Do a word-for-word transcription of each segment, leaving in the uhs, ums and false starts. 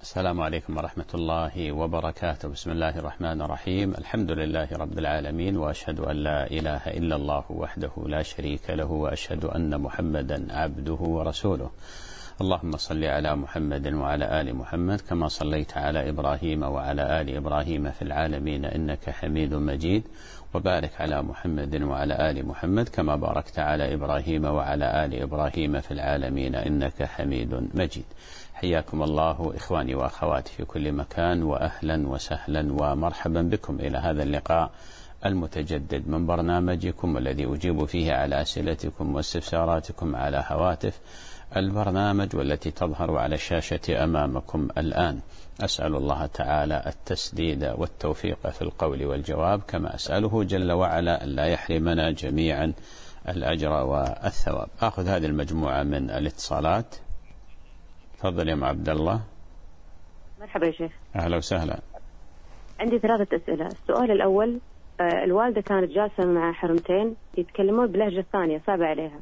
السلام عليكم ورحمة الله وبركاته. بسم الله الرحمن الرحيم. الحمد لله رب العالمين، وأشهد أن لا إله إلا الله وحده لا شريك له، وأشهد أن محمدا عبده ورسوله. اللهم صل على محمد وعلى آل محمد كما صليت على إبراهيم وعلى آل إبراهيم في العالمين إنك حميد مجيد، وبارك على محمد وعلى آل محمد كما باركت على إبراهيم وعلى آل إبراهيم في العالمين إنك حميد مجيد. حياكم الله إخواني وأخواتي في كل مكان، وأهلا وسهلا ومرحبا بكم إلى هذا اللقاء المتجدد من برنامجكم الذي أجيب فيه على أسئلتكم واستفساراتكم على هواتف البرنامج والتي تظهر على الشاشة أمامكم الآن. أسأل الله تعالى التسديد والتوفيق في القول والجواب، كما أسأله جل وعلا أن لا يحرمنا جميعا الأجر والثواب. أخذ هذه المجموعة من الاتصالات. تفضل يا ام عبد الله. مرحبا يا شيخ. أهلا وسهلا. عندي ثلاثة أسئلة. السؤال الأول، آه الوالدة كانت جالسة مع حرمتين يتكلمون بلهجة ثانية صعبة عليها،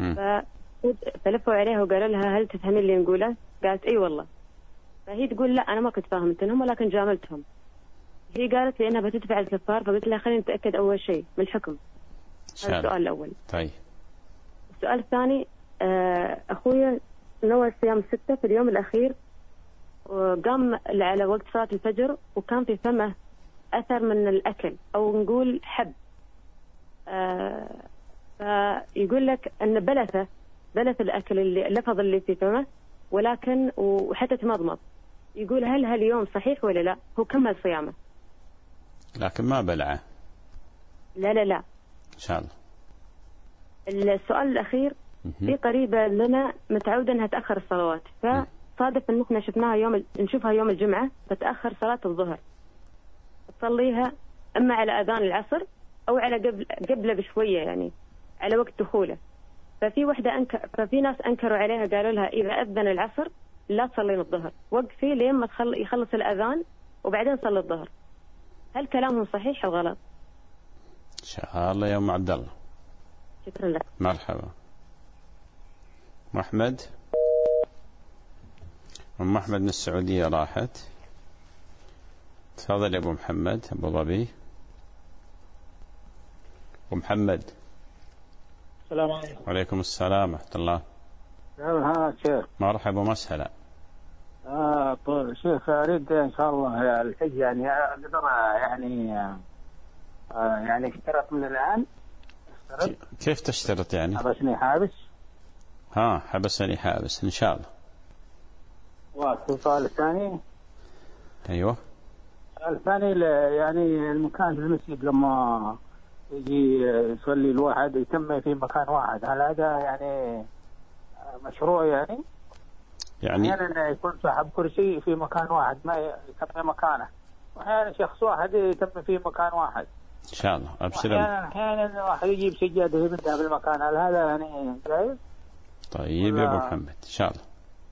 فلفوا عليها وقالوا لها هل تفهمين اللي نقوله؟ قالت أي والله. فهي تقول لا أنا ما كنت فاهمتهم ولكن جاملتهم. هي قالت لي إنها بتدفع الكفار، فقلت لها خلينا نتأكد أول شيء من الحكم. هذا السؤال الأول. طيب. السؤال الثاني، آه أخويا نوى صيام الستة في اليوم الأخير، وقام على وقت صلاة الفجر وكان في فمه أثر من الأكل أو نقول حب، آه فيقول لك أن بلثه بلث الأكل اللي اللفظ اللي في فمه، ولكن وحتى تمضمض. يقول هل هاليوم صحيح ولا لا؟ هو كمل صيامه لكن ما بلعه. لا لا لا إن شاء الله. السؤال الأخير، في قريبة لنا متعودة أنها تأخر الصلوات، فصادف أن احنا شفناها يوم نشوفها يوم الجمعة فتأخر صلاة الظهر، تصليها أما على أذان العصر أو على قبل قبله بشوية، يعني على وقت دخوله. ففي وحدة أنكر ففي ناس أنكروا عليها، قالوا لها إذا أذن العصر لا تصلين الظهر، وقفي لين ما يخلص الأذان وبعدين صلي الظهر. هل كلامهم صحيح أو غلط؟ إن شاء الله يا أم عبد الله. شكرا لك. مرحبا. محمد. أم أحمد من السعودية راحت. تفضل يا أبو محمد. أبو ظبي. أبو محمد. السلام عليكم. وعليكم السلام ورحمة الله. ها شيخ. مرحبا ومسهلا. آه طيب شيخ، أريد إن شاء الله الحج، يعني أقدر يعني آه يعني اشترط من الآن. اشترط. كيف تشترط يعني؟ حبسني حابس. ها حبسني حابس إن شاء الله. والسؤال الثاني. أيوه. السؤال الثاني، يعني المكان في المسجد لما يجي يصلي الواحد يتم في مكان واحد، هل هذا يعني مشروع؟ يعني يعني أحيانا يكون صاحب كرسي في مكان واحد ما يتم مكانه، وأحيانا شخص واحد يتم في مكان واحد. إن شاء الله. أبشر. أحيانا أحيانا واحد يجيب سجادة يمدها في المكان، هل هذا يعني جايز؟ طيب يا أبو محمد إن شاء الله.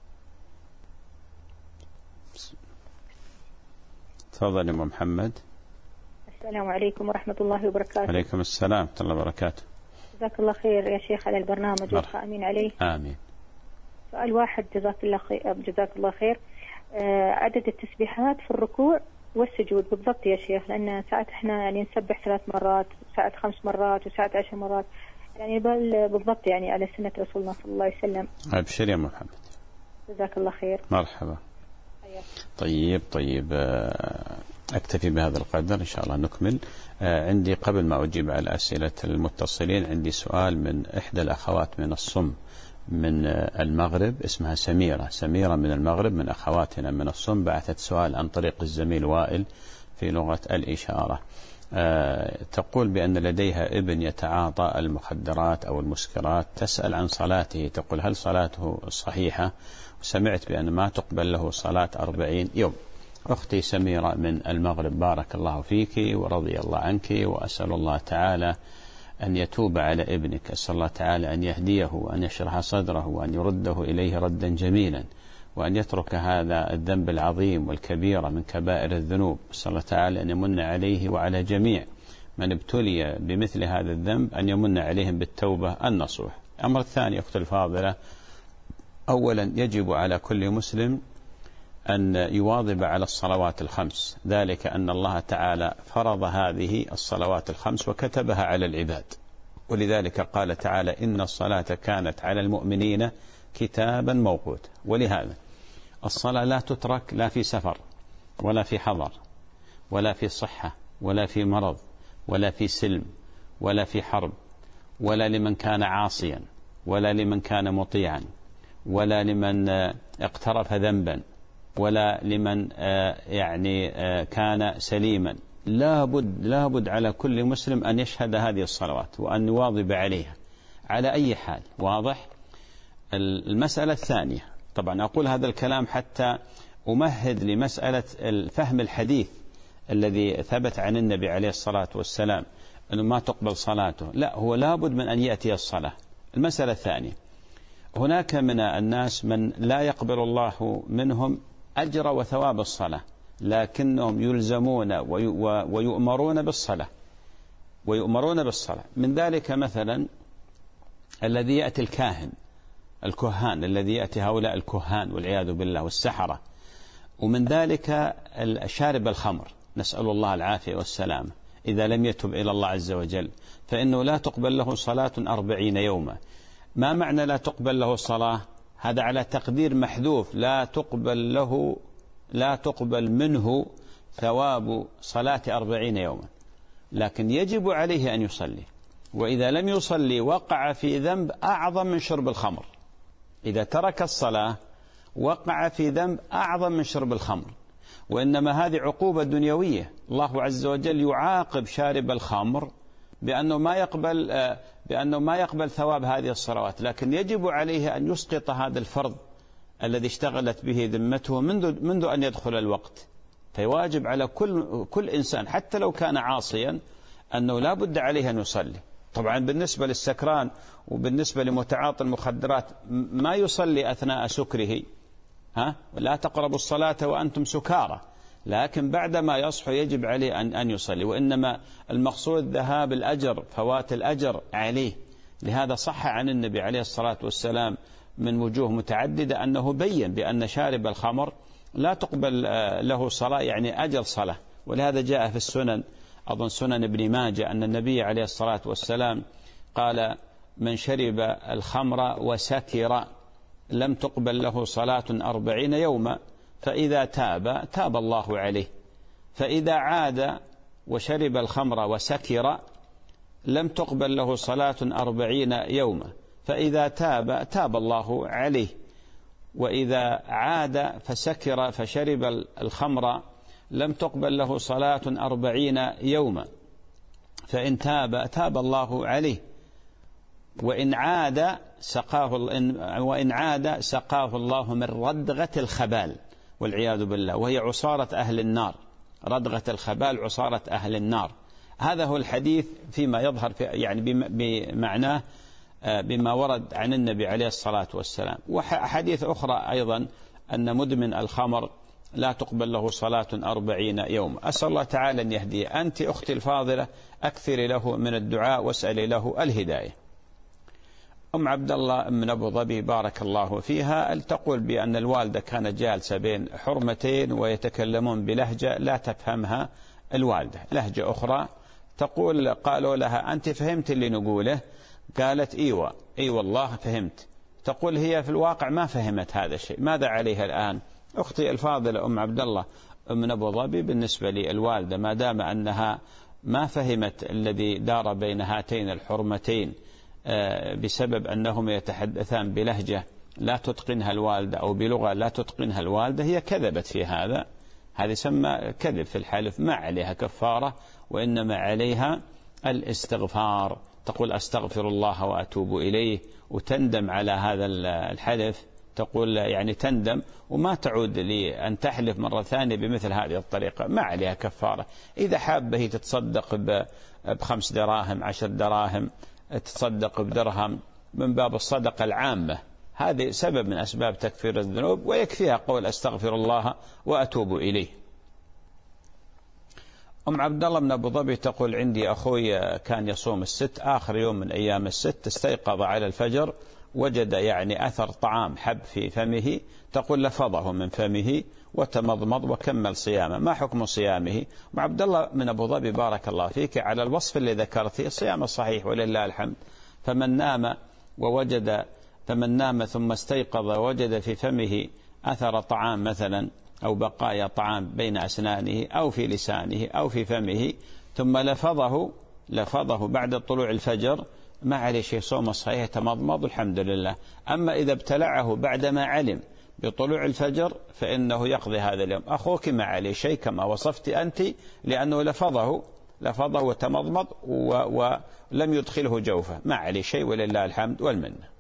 تفضل يا أبو محمد. السلام عليكم ورحمة الله وبركاته. عليكم السلام ورحمة الله وبركاته. جزاك الله خير يا شيخ على البرنامج والقائمين عليه. آمين. سؤال واحد، جزاك الله خير. جزاك الله خير. آه عدد التسبيحات في الركوع والسجود بالضبط يا شيخ، لأن ساعات احنا يعني نسبح ثلاث مرات، وساعات خمس مرات، وساعات عشر مرات، يعني بالضبط يعني على سنة رسولنا صلى الله عليه وسلم. أبشر يا محمد. جزاك الله خير. مرحبا. طيب طيب أكتفي بهذا القدر إن شاء الله نكمل. عندي قبل ما أجيب على أسئلة المتصلين عندي سؤال من إحدى الأخوات من الصم من المغرب، اسمها سميرة. سميرة من المغرب من أخواتنا من الصم، بعثت سؤال عن طريق الزميل وائل في لغة الإشارة. أه تقول بأن لديها ابن يتعاطى المخدرات أو المسكرات، تسأل عن صلاته، تقول هل صلاته صحيحة؟ وسمعت بأن ما تقبل له صلاة أربعين يوم. أختي سميرة من المغرب، بارك الله فيك ورضي الله عنك، وأسأل الله تعالى أن يتوب على ابنك، أسأل الله تعالى أن يهديه وأن يشرح صدره وأن يرده إليه ردا جميلا، وأن يترك هذا الذنب العظيم والكبير من كبائر الذنوب. أسأل الله تعالى أن يمن عليه وعلى جميع من ابتلي بمثل هذا الذنب، أن يمن عليهم بالتوبة النصوح. الأمر الثاني أختي الفاضلة، أولا يجب على كل مسلم أن يواظب على الصلوات الخمس، ذلك أن الله تعالى فرض هذه الصلوات الخمس وكتبها على العباد، ولذلك قال تعالى إن الصلاة كانت على المؤمنين كتابا موقوتا. ولهذا الصلاة لا تترك لا في سفر ولا في حضر ولا في صحة ولا في مرض ولا في سلم ولا في حرب، ولا لمن كان عاصيا ولا لمن كان مطيعا ولا لمن اقترف ذنبا ولا لمن يعني كان سليما. لابد لابد على كل مسلم أن يشهد هذه الصلوات وأن يواظب عليها على أي حال. واضح؟ المسألة الثانية، طبعا أقول هذا الكلام حتى أمهد لمسألة الفهم الحديث الذي ثبت عن النبي عليه الصلاة والسلام أنه ما تقبل صلاته، لا، هو لابد من أن يأتي الصلاة. المسألة الثانية، هناك من الناس من لا يقبل الله منهم أجر وثواب الصلاة، لكنهم يلزمون ويؤمرون بالصلاة ويؤمرون بالصلاة. من ذلك مثلا الذي يأتي الكاهن الكهان الذي يأتي هؤلاء الكهان والعياذ بالله والسحرة، ومن ذلك شارب الخمر، نسأل الله العافية والسلامة، إذا لم يتب إلى الله عز وجل فإنه لا تقبل له صلاة أربعين يوما. ما معنى لا تقبل له الصلاة؟ هذا على تقدير محذوف، لا تقبل له لا تقبل منه ثواب صلاة أربعين يوما، لكن يجب عليه أن يصلي، وإذا لم يصلي وقع في ذنب أعظم من شرب الخمر. إذا ترك الصلاة وقع في ذنب أعظم من شرب الخمر، وإنما هذه عقوبة دنيوية. الله عز وجل يعاقب شارب الخمر بأنه ما يقبل بأنه ما يقبل ثواب هذه الصلوات، لكن يجب عليه أن يسقط هذا الفرض الذي اشتغلت به ذمته منذ منذ أن يدخل الوقت. فيواجب على كل كل إنسان حتى لو كان عاصيا أنه لا بد عليه أن يصلي. طبعا بالنسبة للسكران وبالنسبة لمتعاطي المخدرات ما يصلي أثناء سكره، ها، لا تقربوا الصلاة وأنتم سكارى، لكن بعدما يصحو يجب عليه أن أن يصلي، وإنما المقصود ذهاب الأجر، فوات الأجر عليه. لهذا صح عن النبي عليه الصلاة والسلام من وجوه متعددة أنه بين بأن شارب الخمر لا تقبل له صلاة، يعني أجر صلاة. ولهذا جاء في السنن، أظن سنن ابن ماجه، أن النبي عليه الصلاة والسلام قال من شرب الخمر وسكر لم تقبل له صلاة أربعين يوما، فإذا تاب تاب الله عليه، فإذا عاد وشرب الخمر وسكر لم تقبل له صلاة أربعين يوما، فإذا تاب تاب الله عليه، وإذا عاد فسكر فشرب الخمر لم تقبل له صلاة أربعين يوما، فإن تاب تاب الله عليه، وإن عاد سقاه وإن عاد سقاه الله من ردغة الخبال والعياذ بالله، وهي عصارة أهل النار. ردغة الخبال عصارة أهل النار. هذا هو الحديث فيما يظهر في يعني بمعناه بما ورد عن النبي عليه الصلاة والسلام. وحديث أخرى أيضا أن مدمن الخمر لا تقبل له صلاة أربعين يوم. أسأل الله تعالى أن يهديه. أنت أختي الفاضلة أكثري له من الدعاء واسألي له الهداية. أم عبد الله من أبو ظبي بارك الله فيها تقول بأن الوالدة كانت جالسة بين حرمتين ويتكلمون بلهجة لا تفهمها الوالدة، لهجة أخرى. تقول قالوا لها أنت فهمت اللي نقوله؟ قالت إيوة إي والله فهمت. تقول هي في الواقع ما فهمت هذا الشيء، ماذا عليها الآن؟ أختي الفاضلة أم عبد الله من أبو ظبي، بالنسبة للوالدة ما دام أنها ما فهمت الذي دار بين هاتين الحرمتين بسبب أنهم يتحدثان بلهجة لا تتقنها الوالدة أو بلغة لا تتقنها الوالدة، هي كذبت في هذا. هذا يسمى كذب في الحلف، ما عليها كفارة وإنما عليها الاستغفار. تقول أستغفر الله وأتوب إليه وتندم على هذا الحلف، تقول يعني تندم وما تعود لأن تحلف مرة ثانية بمثل هذه الطريقة، ما عليها كفارة. إذا حابة هي تتصدق بخمس دراهم عشر دراهم، تتصدق بدرهم من باب الصدقة العامة، هذه سبب من أسباب تكفير الذنوب، ويكفيها قول أستغفر الله وأتوب إليه. أم عبد الله من أبو ظبي تقول عندي أخوي كان يصوم الست، آخر يوم من أيام الست استيقظ على الفجر وجد يعني أثر طعام حب في فمه تقول لفظه من فمه وتمضمض وكمل صيامه. ما حكم صيامه؟ وعبد الله من أبو ظبي بارك الله فيك على الوصف اللي ذكرته صيامه صحيح ولله الحمد. فمن نام ووجد فمن نام ثم استيقظ ووجد في فمه أثر طعام مثلا أو بقايا طعام بين أسنانه أو في لسانه أو في فمه ثم لفظه لفظه بعد طلوع الفجر ما عليه شيء، صوم صحيح تمضمض الحمد لله. أما إذا ابتلعه بعدما علم بطلوع الفجر فإنه يقضي هذا اليوم. أخوك ما عليه شيء كما وصفت أنت، لأنه لفظه لفظه وتمضمض ولم يدخله جوفه، ما عليه شيء ولله الحمد والمنه.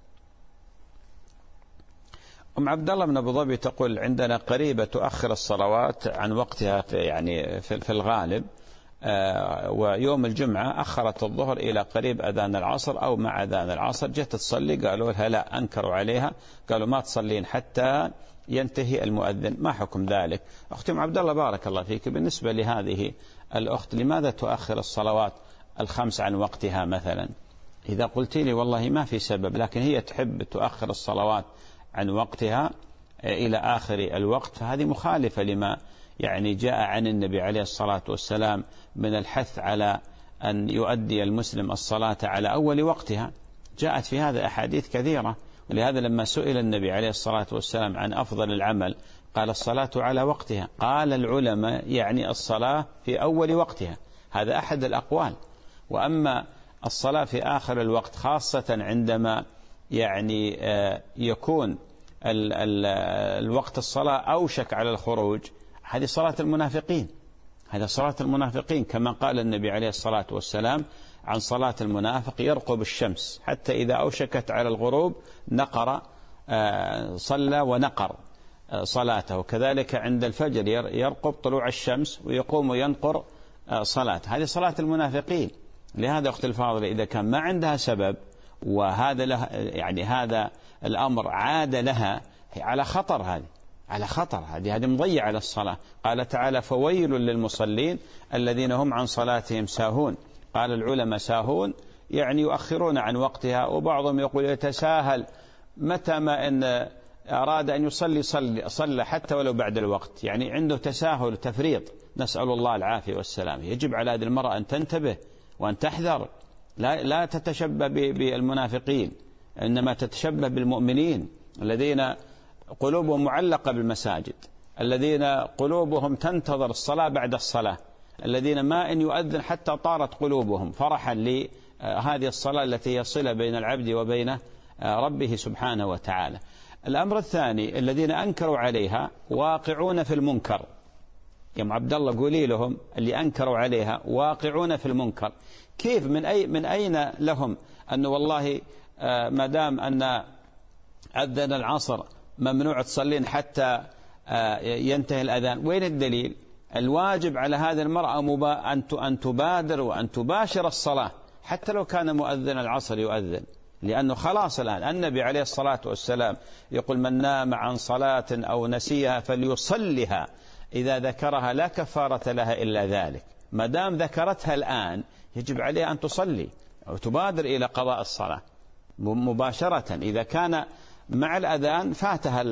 أم عبد الله بن أبو ظبي تقول عندنا قريبة تؤخر الصلوات عن وقتها في يعني في الغالب، آه ويوم الجمعة أخرت الظهر إلى قريب أذان العصر أو مع أذان العصر، جت تصلي قالوا لها لا، أنكروا عليها قالوا ما تصلين حتى ينتهي المؤذن. ما حكم ذلك؟ أختي أم عبد الله بارك الله فيك، بالنسبة لهذه الأخت لماذا تؤخر الصلوات الخمس عن وقتها مثلا؟ إذا قلت لي والله ما في سبب، لكن هي تحب تؤخر الصلوات عن وقتها إلى آخر الوقت، فهذه مخالفة لما يعني جاء عن النبي عليه الصلاة والسلام من الحث على أن يؤدي المسلم الصلاة على أول وقتها. جاءت في هذا أحاديث كثيرة، ولهذا لما سئل النبي عليه الصلاة والسلام عن أفضل العمل قال الصلاة على وقتها. قال العلماء يعني الصلاة في أول وقتها، هذا أحد الأقوال. وأما الصلاة في آخر الوقت خاصة عندما يعني يكون ال ال الوقت الصلاة أوشك على الخروج، هذه صلاة المنافقين، هذا صلاة المنافقين كما قال النبي عليه الصلاة والسلام عن صلاة المنافق يرقب الشمس حتى إذا أوشكت على الغروب نقر صلى ونقر صلاته. كذلك عند الفجر يرقب طلوع الشمس ويقوم وينقر صلاته، هذه صلاة المنافقين. لهذا أختي الفاضلة إذا كان ما عندها سبب وهذا له يعني هذا الأمر عاد لها على خطر، هذه على خطر، هذه هذه مضيعة على الصلاة. قال تعالى فويل للمصلين الذين هم عن صلاتهم ساهون. قال العلماء ساهون يعني يؤخرون عن وقتها، وبعضهم يقول يتساهل، متى ما أن أراد أن يصلي صلي صلى حتى ولو بعد الوقت، يعني عنده تساهل تفريط، نسأل الله العافية والسلام. يجب على هذه المرأة أن تنتبه وأن تحذر، لا لا تتشبه بالمنافقين، إنما تتشبه بالمؤمنين الذين قلوبهم معلقة بالمساجد، الذين قلوبهم تنتظر الصلاة بعد الصلاة، الذين ما إن يؤذن حتى طارت قلوبهم فرحا لهذه الصلاة التي هي صلة بين العبد وبين ربه سبحانه وتعالى. الأمر الثاني الذين أنكروا عليها واقعون في المنكر. يا ام عبد الله قولي لهم اللي أنكروا عليها واقعون في المنكر. كيف من أي من أين لهم أنه والله ما دام أن أذن العصر ممنوع تصلين حتى ينتهي الأذان؟ وين الدليل؟ الواجب على هذه المرأة أن تبادر وأن تباشر الصلاة حتى لو كان مؤذن العصر يؤذن، لأنه خلاص الآن النبي عليه الصلاة والسلام يقول من نام عن صلاة أو نسيها فليصلها إذا ذكرها لا كفارة لها إلا ذلك. ما دام ذكرتها الآن يجب عليها أن تصلي أو تبادر إلى قضاء الصلاة مباشرة. إذا كان مع الأذان فاتها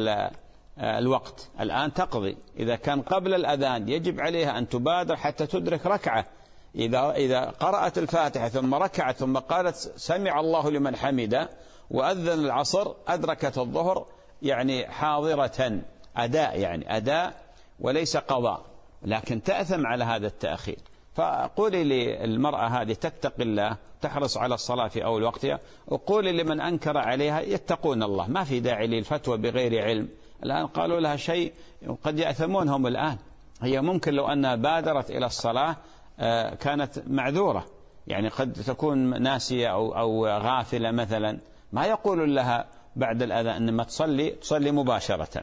الوقت الآن تقضي، إذا كان قبل الأذان يجب عليها أن تبادر حتى تدرك ركعة. إذا إذا قرأت الفاتحة ثم ركعت ثم قالت سمع الله لمن حمده وأذن العصر أدركت الظهر يعني حاضرة، أداء يعني أداء وليس قضاء، لكن تأثم على هذا التأخير. فقولي للمرأة هذه تتقي الله تحرص على الصلاة في أول وقتها، وقولي لمن أنكر عليها يتقون الله، ما في داعي للفتوى بغير علم. الآن قالوا لها شيء قد يأثمونهم الآن، هي ممكن لو أنها بادرت إلى الصلاة كانت معذورة، يعني قد تكون ناسية أو, أو غافلة مثلا، ما يقول لها بعد الأذان إنما تصلي تصلي مباشرة.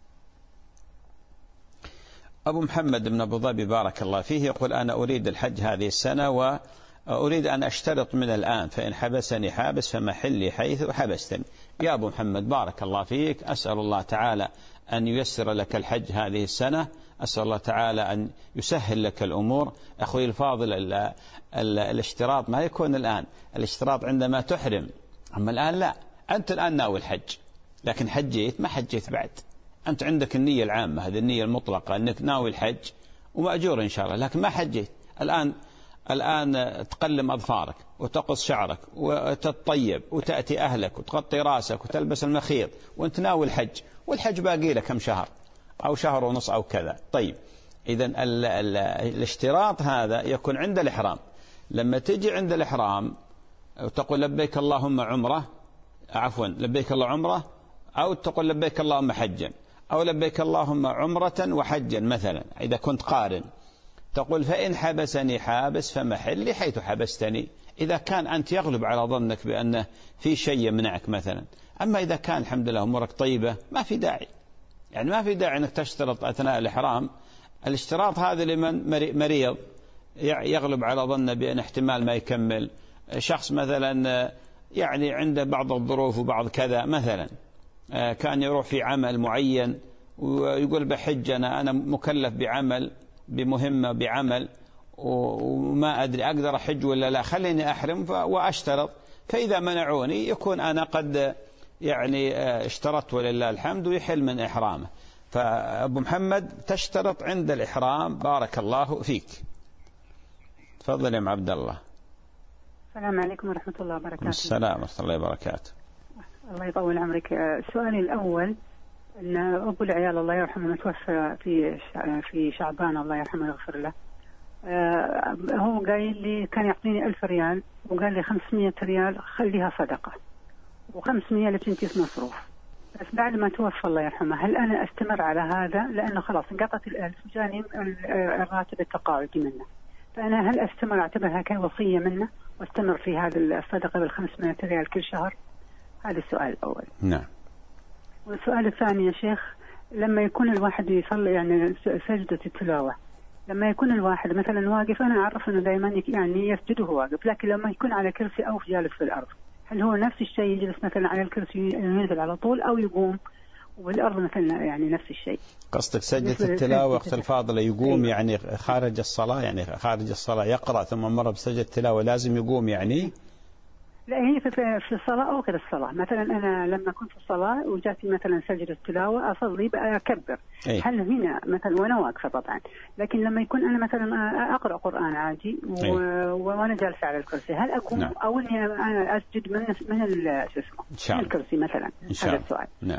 أبو محمد بن أبو ظبي بارك الله فيه يقول أنا أريد الحج هذه السنة وأريد أن أشترط من الآن، فإن حبسني حابس فمحلي حيث حبستني. يا أبو محمد بارك الله فيك، أسأل الله تعالى أن ييسر لك الحج هذه السنة، أسأل الله تعالى أن يسهل لك الأمور. أخوي الفاضل ال ال الاشتراط ما يكون الآن، الاشتراط عندما تحرم، أما الآن لا، أنت الآن ناوي الحج، لكن حجيت ما حجيت بعد، أنت عندك النية العامة، هذه النية المطلقة أنك ناوي الحج ومأجور إن شاء الله، لكن ما حجيت. الآن الآن تقلم أظفارك وتقص شعرك وتتطيب وتأتي أهلك وتغطي راسك وتلبس المخيط وأنت ناوي الحج، والحج باقي لك كم شهر أو شهر ونص أو كذا. طيب إذن ال ال الاشتراط هذا يكون عند الإحرام. لما تجي عند الإحرام وتقول لبيك اللهم عمرة، عفوا لبيك الله عمرة، أو تقول لبيك اللهم حجا، أو لبيك اللهم عمرة وحجا مثلا. إذا كنت قارن تقول فإن حبسني حابس فمحلي حيث حبستني، إذا كان أنت يغلب على ظنك بأنه في شيء يمنعك مثلا. أما إذا كان الحمد لله أمورك طيبة ما في داعي، يعني ما في داعي أنك تشترط أثناء الإحرام. الاشتراط هذا لمن مريض يغلب على ظنه بأن احتمال ما يكمل، شخص مثلا يعني عنده بعض الظروف وبعض كذا مثلا، كان يروح في عمل معين ويقول بحج أنا أنا مكلف بعمل بمهمة بعمل وما أدري أقدر أحج ولا لا، خليني أحرم وأشترط، فإذا منعوني يكون أنا قد يعني اشترطت ولله الحمد ويحل من إحرامه. فأبو محمد تشترط عند الإحرام. بارك الله فيك. تفضل يا ام عبد الله. السلام عليكم ورحمة الله وبركاته. السلام ورحمة الله وبركاته. الله يطول عمرك. سؤالي الأول أن أبو العيال الله يرحمه توفى في في شعبان، الله يرحمه ويغفر له. هو قايل لي كان يعطيني ألف ريال وقال لي خمسمية ريال خليها صدقة وخمسمية لبنتي مصروف، بس بعد ما توفى الله يرحمه هل أنا أستمر على هذا؟ لأنه خلاص انقطعت الألف وجاني الراتب التقاعدي منه، فأنا هل أستمر أعتبرها كوصية منه واستمر في هذه الصدقة بالخمسمائة ريال كل شهر؟ هذا السؤال الأول. نعم. والسؤال الثاني يا شيخ، لما يكون الواحد يصلي يعني سجدة التلاوة، لما يكون الواحد مثلا واقف، أنا أعرف أنه دائما يعني يسجد وهو واقف، لكن لما يكون على كرسي أو جالس في الأرض، هل هو نفس الشيء يجلس مثلا على الكرسي ينزل على طول أو يقوم والأرض مثلا يعني نفس الشيء؟ قصدك سجدة التلاوة أخت الفاضلة يقوم؟ أيوة. يعني خارج الصلاة، يعني خارج الصلاة يقرأ ثم مرة بسجدة التلاوة لازم يقوم يعني؟ لا، هي في في الصلاة أو غير الصلاة. مثلا أنا لما كنت في الصلاة وجاتي مثلا سجدة التلاوة أصلي أكبر، أي. هل هنا مثلا وأنا واقفة طبعا، لكن لما يكون أنا مثلا أقرأ قرآن عادي و... وأنا جالسة على الكرسي، هل أقوم نعم. أو إني أنا أسجد من من اسمه من الكرسي مثلا؟ هذا السؤال. نعم.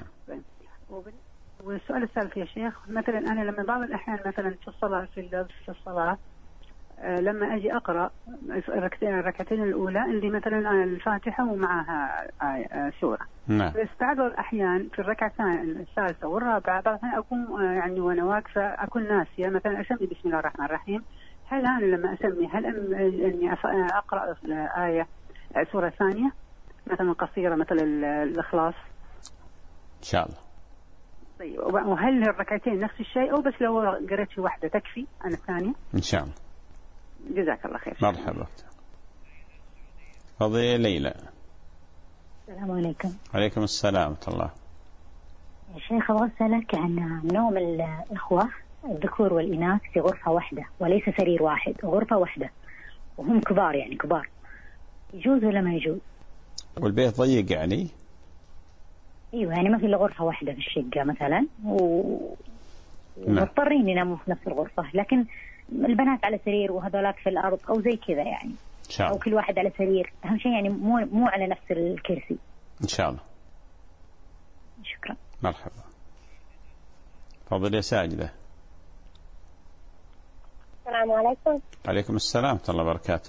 والسؤال الثالث يا شيخ، مثلا أنا لما بعض الأحيان مثلا في الصلاة في في الصلاة لما أجي أقرأ الركعتين الأولى اللي مثلا الفاتحة ومعها سورة، نعم. بس بعض الأحيان في الركعة الثالثة والرابعة بعض الأحيان أكون يعني وأنا واقفة أكون ناسية مثلا أسمي بسم الله الرحمن الرحيم، هل أنا لما أسمي هل أني أقرأ آية سورة ثانية مثلا قصيرة مثل الإخلاص؟ إن شاء الله. طيب، وهل الركعتين نفس الشيء أو بس لو قرأت في واحدة تكفي عن الثانية؟ إن شاء الله. جزاك الله خير. مرحبا. فضيلة ليلى. السلام عليكم. عليكم السلام ورحمة الله. يا شيخ أبغى أسألك عن نوم الإخوة الذكور والإناث في غرفة واحدة وليس سرير واحد، غرفة واحدة وهم كبار يعني كبار، يجوز ولا ما يجوز؟ والبيت ضيق يعني؟ ايوه يعني ما في الا غرفه واحده في الشقه مثلا ومضطرين يناموا في نفس الغرفه، لكن البنات على سرير وهذولاك في الارض او زي كذا يعني، إن شاء الله. او كل واحد على سرير، اهم شيء يعني مو مو على نفس الكرسي. ان شاء الله. شكرا. مرحبا. تفضل يا ساجده. السلام عليكم. عليكم السلام ورحمه الله وبركاته.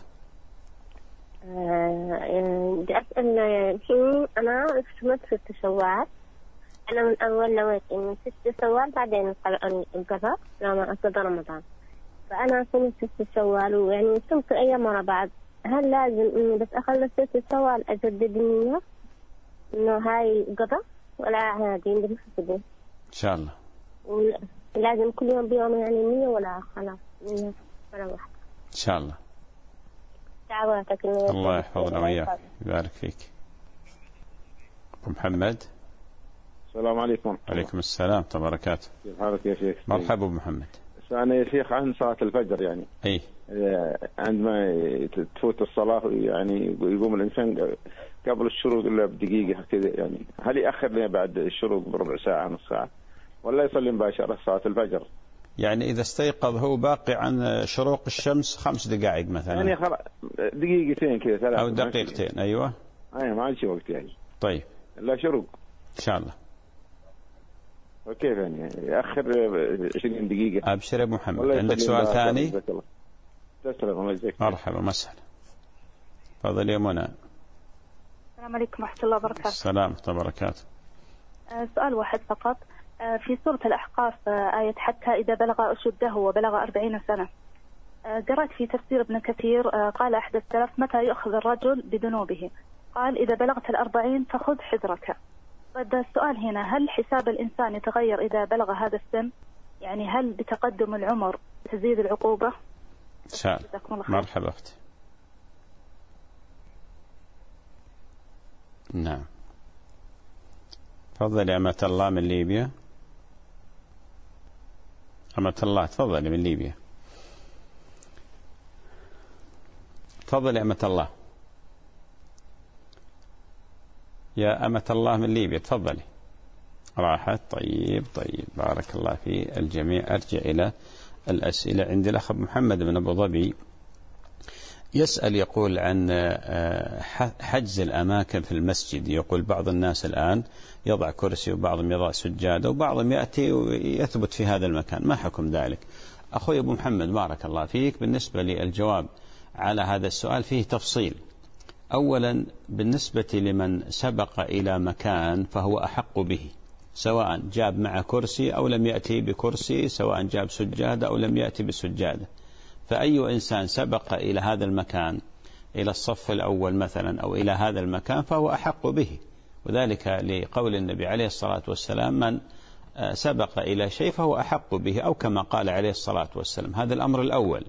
بدي أسأل شو أنا صمت ست شوال، أنا من أول نويت إنه ست شوال بعدين القضاء لما أقضى رمضان، فأنا صمت ست شوال ويعني صمت أيام ورا بعض، هل لازم إني بس أخلص ست شوال أجدد النية إنه هاي قضاء ولا عادي بدي أسجد؟ إن شاء الله. ولازم كل يوم بيوم يعني نية ولا خلاص نية ولا واحدة؟ إن شاء الله. دعواتك. الله يحفظنا وياك يبارك فيك. أبو محمد. السلام عليكم. عليكم السلام ورحمة الله وبركاته. كيف حالك يا شيخ؟ مرحبا أبو محمد. أنا يا شيخ عن صلاة الفجر يعني أي عندما تفوت الصلاة يعني يقوم الإنسان قبل الشروق إلا بدقيقة كذا، يعني هل يأخر لي بعد الشروق بربع ساعة نص ساعة ولا يصلي مباشرة صلاة الفجر؟ يعني إذا استيقظ هو باقي عن شروق الشمس خمس دقائق مثلا، يعني خلاص دقيقتين كذا ثلاث أو دقيقتين. أيوة أيوة ما عاد شي وقت يعني. طيب لا شروق إن شاء الله. وكيف يعني يأخر عشرين دقيقة؟ أبشر يا محمد. عندك سؤال ثاني؟ تسلم. مرحبا مسهلا. تفضل يا منى. السلام عليكم ورحمة الله وبركاته. السلام ورحمة الله وبركاته. سؤال واحد فقط. في سورة الأحقاف آية حتى إذا بلغ أشده وبلغ أربعين سنة، قرأت في تفسير ابن كثير قال أحد السلف متى يؤخذ الرجل بذنوبه؟ قال إذا بلغت الأربعين فخذ حذرك. طيب السؤال هنا، هل حساب الإنسان يتغير إذا بلغ هذا السن؟ يعني هل بتقدم العمر تزيد العقوبة؟ سأل. مرحبا أختي. نعم تفضل يا أمة الله من ليبيا. أمة الله تفضل من ليبيا. تفضل يا أمة الله. يا أمة الله من ليبيا تفضلي. راحت. طيب طيب بارك الله في الجميع. أرجع إلى الأسئلة. عند الأخ محمد بن أبو ظبي يسأل يقول عن حجز الأماكن في المسجد. يقول بعض الناس الآن يضع كرسي وبعضهم يضع سجادة وبعضهم يأتي ويثبت في هذا المكان، ما حكم ذلك؟ أخوي أبو محمد بارك الله فيك، بالنسبة للجواب على هذا السؤال فيه تفصيل. أولا بالنسبة لمن سبق إلى مكان فهو أحق به، سواء جاب مع كرسي أو لم يأتي بكرسي، سواء جاب سجادة أو لم يأتي بسجادة. فأي إنسان سبق إلى هذا المكان، إلى الصف الأول مثلا أو إلى هذا المكان، فهو أحق به، وذلك لقول النبي عليه الصلاة والسلام من سبق إلى شيء فهو أحق به، أو كما قال عليه الصلاة والسلام. هذا الأمر الأول،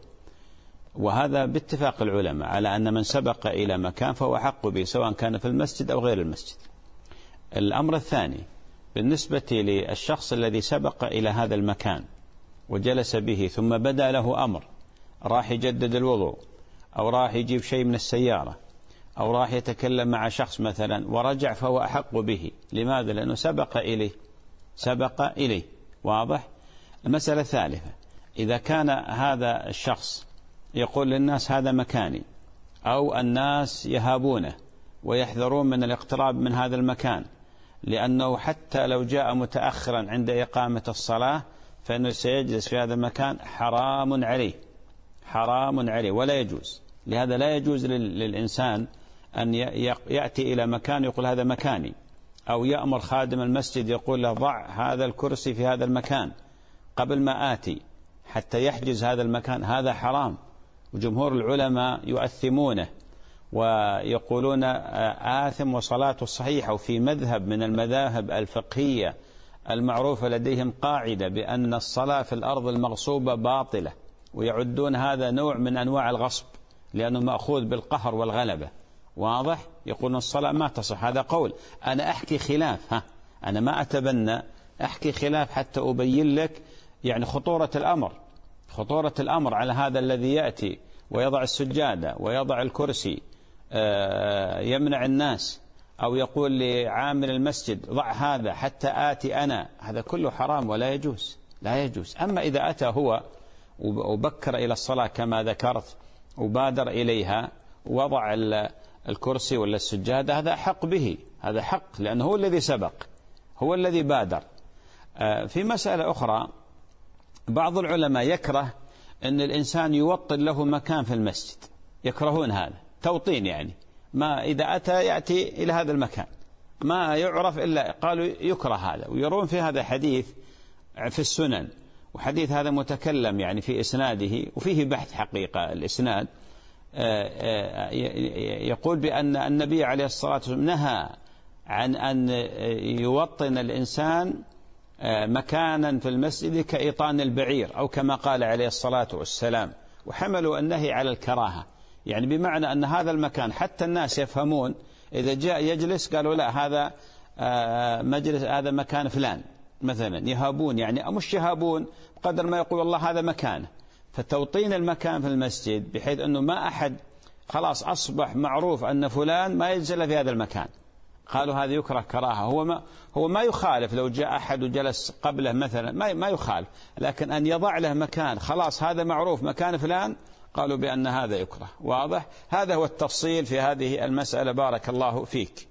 وهذا باتفاق العلماء على أن من سبق إلى مكان فهو أحق به سواء كان في المسجد أو غير المسجد. الأمر الثاني بالنسبة للشخص الذي سبق إلى هذا المكان وجلس به ثم بدأ له أمر، راح يجدد الوضوء أو راح يجيب شيء من السيارة أو راح يتكلم مع شخص مثلا ورجع، فهو أحق به. لماذا؟ لأنه سبق إليه سبق إليه واضح؟ المسألة الثالثة، إذا كان هذا الشخص يقول للناس هذا مكاني، أو الناس يهابونه ويحذرون من الاقتراب من هذا المكان، لأنه حتى لو جاء متأخرا عند إقامة الصلاة فإنه سيجلس في هذا المكان، حرام عليه حرام عليه ولا يجوز. لهذا لا يجوز للإنسان أن يأتي إلى مكان يقول هذا مكاني، أو يأمر خادم المسجد يقول له ضع هذا الكرسي في هذا المكان قبل ما آتي حتى يحجز هذا المكان. هذا حرام، وجمهور العلماء يؤثمونه ويقولون آثم وصلاته صحيحة. وفي مذهب من المذاهب الفقهية المعروفة لديهم قاعدة بأن الصلاة في الأرض المغصوبة باطلة، ويعدون هذا نوع من أنواع الغصب لأنه مأخوذ بالقهر والغلبة. واضح؟ يقولون الصلاة ما تصح. هذا قول. أنا أحكي خلاف، ها أنا ما أتبنى، أحكي خلاف حتى أبين لك يعني خطورة الأمر خطورة الأمر على هذا الذي يأتي ويضع السجادة ويضع الكرسي يمنع الناس، أو يقول لعامل المسجد ضع هذا حتى آتي أنا. هذا كله حرام ولا يجوز لا يجوز. أما إذا أتى هو وبكر إلى الصلاة كما ذكرت وبادر إليها ووضع الكرسي ولا السجادة، هذا حق به، هذا حق لأنه هو الذي سبق، هو الذي بادر. في مسألة أخرى، بعض العلماء يكره أن الإنسان يوطن له مكان في المسجد، يكرهون هذا توطين، يعني ما إذا أتى يأتي إلى هذا المكان ما يعرف إلا، قالوا يكره هذا. ويرون في هذا حديث في السنن، وحديث هذا متكلم يعني في إسناده وفيه بحث حقيقة. الإسناد يقول بأن النبي عليه الصلاة والسلام نهى عن أن يوطن الإنسان مكانا في المسجد كإيطان البعير، أو كما قال عليه الصلاة والسلام، وحملوا النهي على الكراهة، يعني بمعنى أن هذا المكان حتى الناس يفهمون إذا جاء يجلس قالوا لا هذا مجلس، هذا مكان فلان مثلا يهابون، يعني مش يهابون بقدر ما يقول الله هذا مكانه، فتوطين المكان في المسجد بحيث أنه ما أحد خلاص أصبح معروف أن فلان ما ينزل في هذا المكان، قالوا هذا يكره كراهة. هو ما هو ما يخالف لو جاء أحد وجلس قبله مثلا ما ما يخالف، لكن أن يضع له مكان خلاص هذا معروف مكان فلان، قالوا بأن هذا يكره. واضح؟ هذا هو التفصيل في هذه المسألة. بارك الله فيك.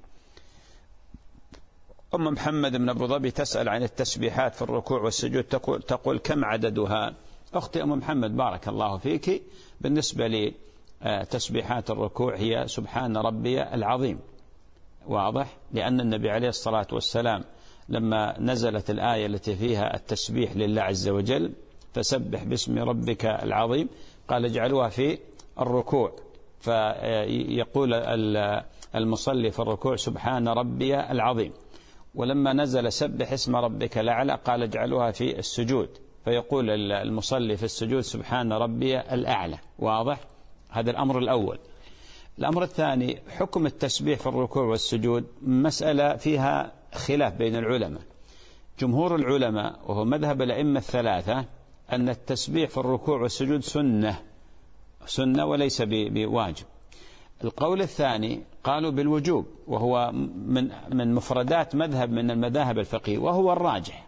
أم محمد بن أبو ظبي تسأل عن التسبيحات في الركوع والسجود، تقول, تقول كم عددها؟ أختي أم محمد بارك الله فيك، بالنسبة لتسبيحات الركوع هي سبحان ربي العظيم. واضح؟ لأن النبي عليه الصلاة والسلام لما نزلت الآية التي فيها التسبيح لله عز وجل فسبح باسم ربك العظيم، قال اجعلوها في الركوع، فيقول المصلي في الركوع سبحان ربي العظيم. ولما نزل سبح اسم ربك الأعلى قال اجعلوها في السجود، فيقول المصلي في السجود سبحان ربي الأعلى. واضح؟ هذا الأمر الأول. الأمر الثاني حكم التسبيح في الركوع والسجود، مسألة فيها خلاف بين العلماء. جمهور العلماء وهو مذهب الأئمة الثلاثة أن التسبيح في الركوع والسجود سنة سنة وليس بواجب. القول الثاني قالوا بالوجوب، وهو من من مفردات مذهب من المذاهب الفقهية، وهو الراجح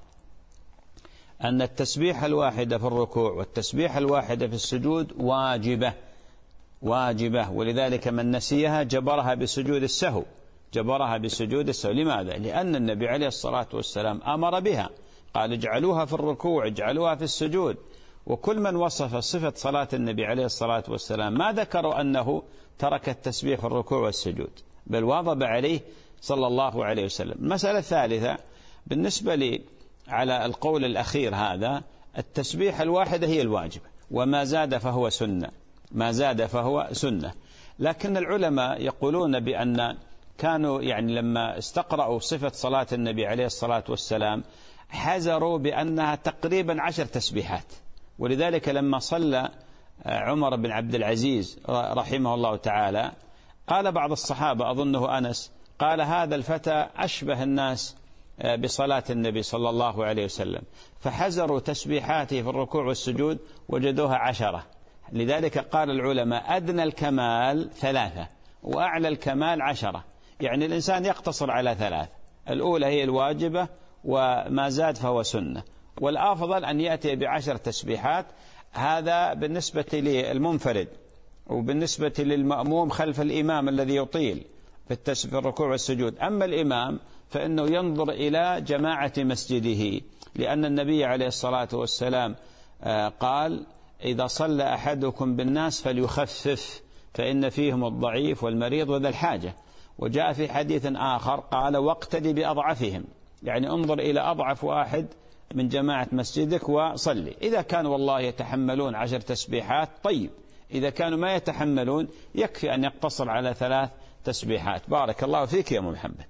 أن التسبيح الواحدة في الركوع والتسبيح الواحدة في السجود واجبة واجبة ولذلك من نسيها جبرها بسجود السهو جبرها بسجود السهو. لماذا؟ لأن النبي عليه الصلاة والسلام أمر بها، قال اجعلوها في الركوع اجعلوها في السجود. وكل من وصف صفة صلاة النبي عليه الصلاة والسلام ما ذكروا أنه ترك التسبيح في الركوع والسجود، بل واظب عليه صلى الله عليه وسلم. المسألة الثالثة بالنسبة لي على القول الأخير هذا، التسبيح الواحدة هي الواجبة، وما زاد فهو سنة ما زاد فهو سنة. لكن العلماء يقولون بأن كانوا يعني لما استقرأوا صفة صلاة النبي عليه الصلاة والسلام حذروا بأنها تقريبا عشر تسبيحات. ولذلك لما صلى عمر بن عبد العزيز رحمه الله تعالى قال بعض الصحابة أظنه أنس قال هذا الفتى أشبه الناس بصلاة النبي صلى الله عليه وسلم، فحذروا تسبيحاته في الركوع والسجود وجدوها عشرة. لذلك قال العلماء أدنى الكمال ثلاثة وأعلى الكمال عشرة، يعني الإنسان يقتصر على ثلاث، الأولى هي الواجبة وما زاد فهو سنة، والأفضل أن يأتي بعشر تسبيحات. هذا بالنسبة للمنفرد، وبالنسبة للمأموم خلف الإمام الذي يطيل في الركوع والسجود. أما الإمام فإنه ينظر إلى جماعة مسجده، لأن النبي عليه الصلاة والسلام قال إذا صلى أحدكم بالناس فليخفف فإن فيهم الضعيف والمريض وذا الحاجة. وجاء في حديث آخر قال واقتدي بأضعفهم، يعني انظر إلى أضعف واحد من جماعة مسجدك وصلي. إذا كانوا والله يتحملون عشر تسبيحات طيب، إذا كانوا ما يتحملون يكفي أن يقتصر على ثلاث تسبيحات. بارك الله فيك يا محمد.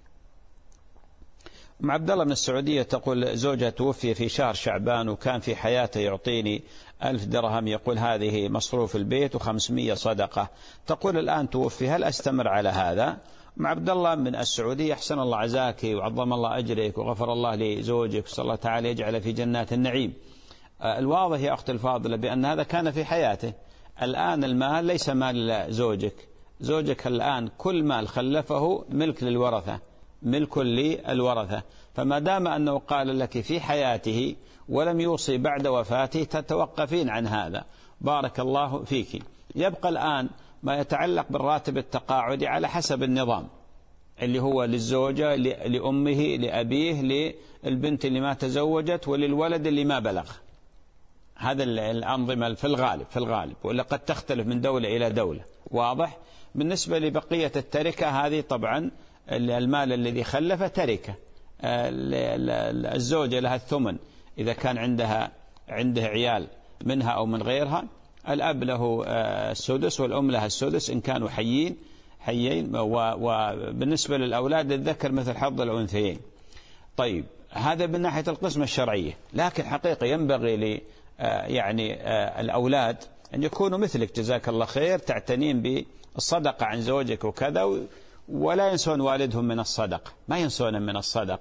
أم عبد الله من السعودية تقول زوجها توفي في شهر شعبان وكان في حياته يعطيني ألف درهم، يقول هذه مصروف البيت وخمسمية صدقة. تقول الآن توفي، هل أستمر على هذا؟ أم عبد الله من السعودية أحسن الله عزاك وعظم الله أجرك وغفر الله لزوجك وصلى الله تعالى يجعل في جنات النعيم. الواضح يا أخت الفاضلة بأن هذا كان في حياته. الآن المال ليس مال زوجك، زوجك الآن كل مال خلفه ملك للورثة ملك للورثة، فما دام أنه قال لك في حياته ولم يوصي بعد وفاته تتوقفين عن هذا. بارك الله فيك. يبقى الآن ما يتعلق بالراتب التقاعدي على حسب النظام اللي هو للزوجة لأمه لأبيه للبنت اللي ما تزوجت وللولد اللي ما بلغ. هذا الأنظمة في الغالب في الغالب ولا قد تختلف من دولة إلى دولة. واضح؟ بالنسبة لبقية التركة هذه طبعا المال الذي خلف تركة، الزوجة لها الثمن إذا كان عندها عنده عيال منها أو من غيرها، الأب له السدس والأم لها السدس إن كانوا حيين حيين وبالنسبة للأولاد الذكر مثل حظ الأنثيين. طيب هذا من ناحية القسمة الشرعية، لكن حقيقة ينبغي ل يعني الأولاد أن يكونوا مثلك جزاك الله خير، تعتنين بالصدقة عن زوجك وكذا، ولا ينسون والدهم من الصدقة، ما ينسون من الصدقة.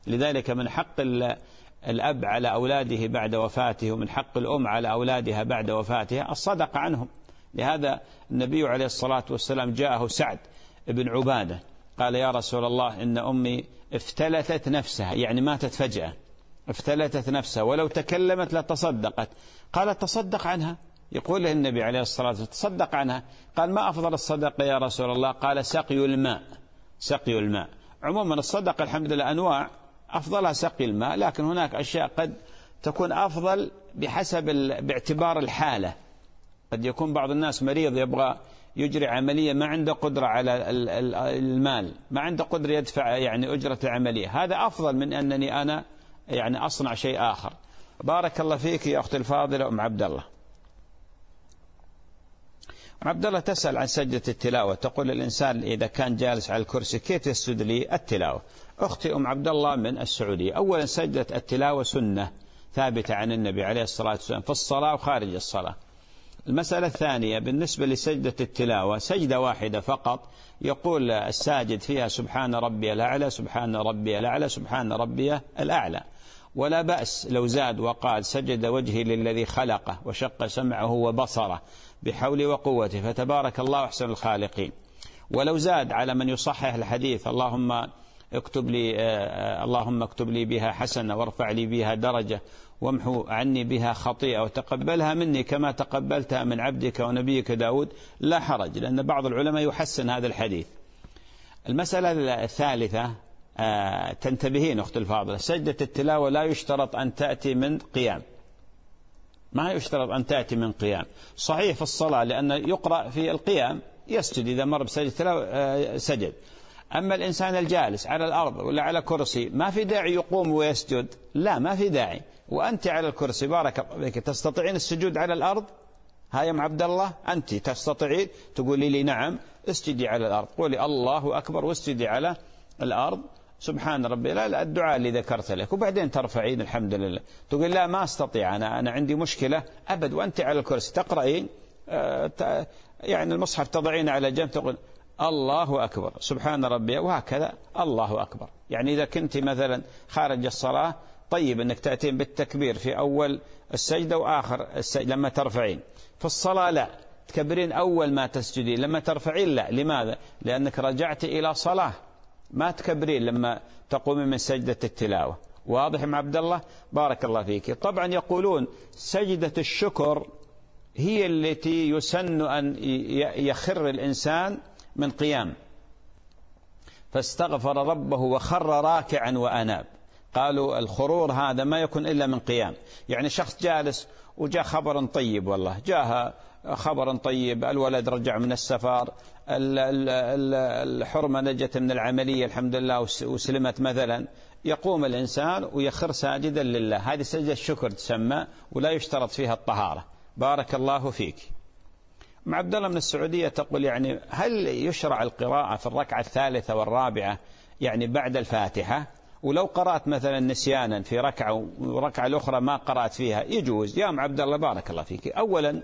لذلك من حق الأب على أولاده بعد وفاته ومن حق الأم على أولادها بعد وفاتها الصدقة عنهم. لهذا النبي عليه الصلاة والسلام جاءه سعد بن عبادة قال يا رسول الله إن أمي افتلتت نفسها، يعني ماتت فجأة، افتلتت نفسها ولو تكلمت لتصدقت. قال تصدق عنها. يقول له النبي عليه الصلاة والسلام تصدق عنها. قال ما أفضل الصدقة يا رسول الله؟ قال سقي الماء، سقي الماء. عموما الصدقة الحمد لله أنواع، أفضلها سقي الماء، لكن هناك أشياء قد تكون أفضل بحسب باعتبار الحالة. قد يكون بعض الناس مريض يبغى يجري عملية ما عنده قدرة على المال، ما عنده قدرة يدفع يعني أجرة العملية، هذا أفضل من أنني أنا يعني أصنع شيء آخر. بارك الله فيك يا أختي الفاضلة أم عبد الله. أم عبد الله تسأل عن سجدة التلاوة، تقول الإنسان إذا كان جالس على الكرسي كيف يسجد لي التلاوة؟ أختي أم عبد الله من السعودية، أولا سجدة التلاوة سنة ثابتة عن النبي عليه الصلاة والسلام في الصلاة وخارج الصلاة. المسألة الثانية بالنسبة لسجدة التلاوة سجدة واحدة فقط، يقول الساجد فيها سبحان ربي الأعلى سبحان ربي الأعلى سبحان ربي الأعلى، ولا بأس لو زاد وقال سجد وجهي للذي خلقه وشق سمعه وبصره بحول وقوته فتبارك الله أحسن الخالقين. ولو زاد على من يصحح الحديث اللهم اكتب لي آه اللهم اكتب لي بها حسنة وارفع لي بها درجة وامحو عني بها خطيئة وتقبلها مني كما تقبلتها من عبدك ونبيك داود، لا حرج، لأن بعض العلماء يحسن هذا الحديث. المسألة الثالثة آه تنتبهين أخت الفاضلة، سجدة التلاوة لا يشترط أن تأتي من قيام، ما يشترط أن تأتي من قيام. صحيح في الصلاة لأن يقرأ في القيام يسجد، إذا مر بسجدة التلاوة آه سجد. أما الإنسان الجالس على الأرض ولا على كرسي ما في داعي يقوم ويسجد، لا ما في داعي. وأنت على الكرسي بارك الله فيك تستطيعين السجود على الأرض؟ ها يا أم عبد الله أنت تستطيعين؟ تقولي لي نعم اسجدي على الأرض، قولي الله أكبر واسجدي على الأرض سبحان ربي لا, لا الدعاء اللي ذكرت لك، وبعدين ترفعين الحمد لله. تقول لا ما استطيع أنا أنا عندي مشكلة أبد، وأنت على الكرسي تقرأين آه يعني المصحف تضعين على جنب تقول الله أكبر سبحان ربي، وهكذا الله أكبر. يعني إذا كنت مثلا خارج الصلاة طيب أنك تأتين بالتكبير في أول السجدة وآخر السجدة لما ترفعين. في الصلاة لا، تكبرين أول ما تسجدين، لما ترفعين لا. لماذا؟ لأنك رجعت إلى صلاة، ما تكبرين لما تقومين من سجدة التلاوة. واضح يا عبد الله؟ بارك الله فيك. طبعا يقولون سجدة الشكر هي التي يسن أن يخر الإنسان من قيام، فاستغفر ربه وخر راكعا وأناب. قالوا الخرور هذا ما يكون إلا من قيام. يعني شخص جالس وجاء خبر طيب، والله جاء خبر طيب، الولد رجع من السفر، الحرمة نجت من العملية الحمد لله وسلمت مثلا، يقوم الإنسان ويخر ساجدا لله، هذه سجدة الشكر تسمى ولا يشترط فيها الطهارة. بارك الله فيك. أم عبد الله من السعودية تقول يعني هل يشرع القراءة في الركعة الثالثة والرابعة يعني بعد الفاتحة؟ ولو قرأت مثلا نسيانا في ركعة وركعة الأخرى ما قرأت فيها يجوز؟ يا أم عبد الله بارك الله فيك. أولا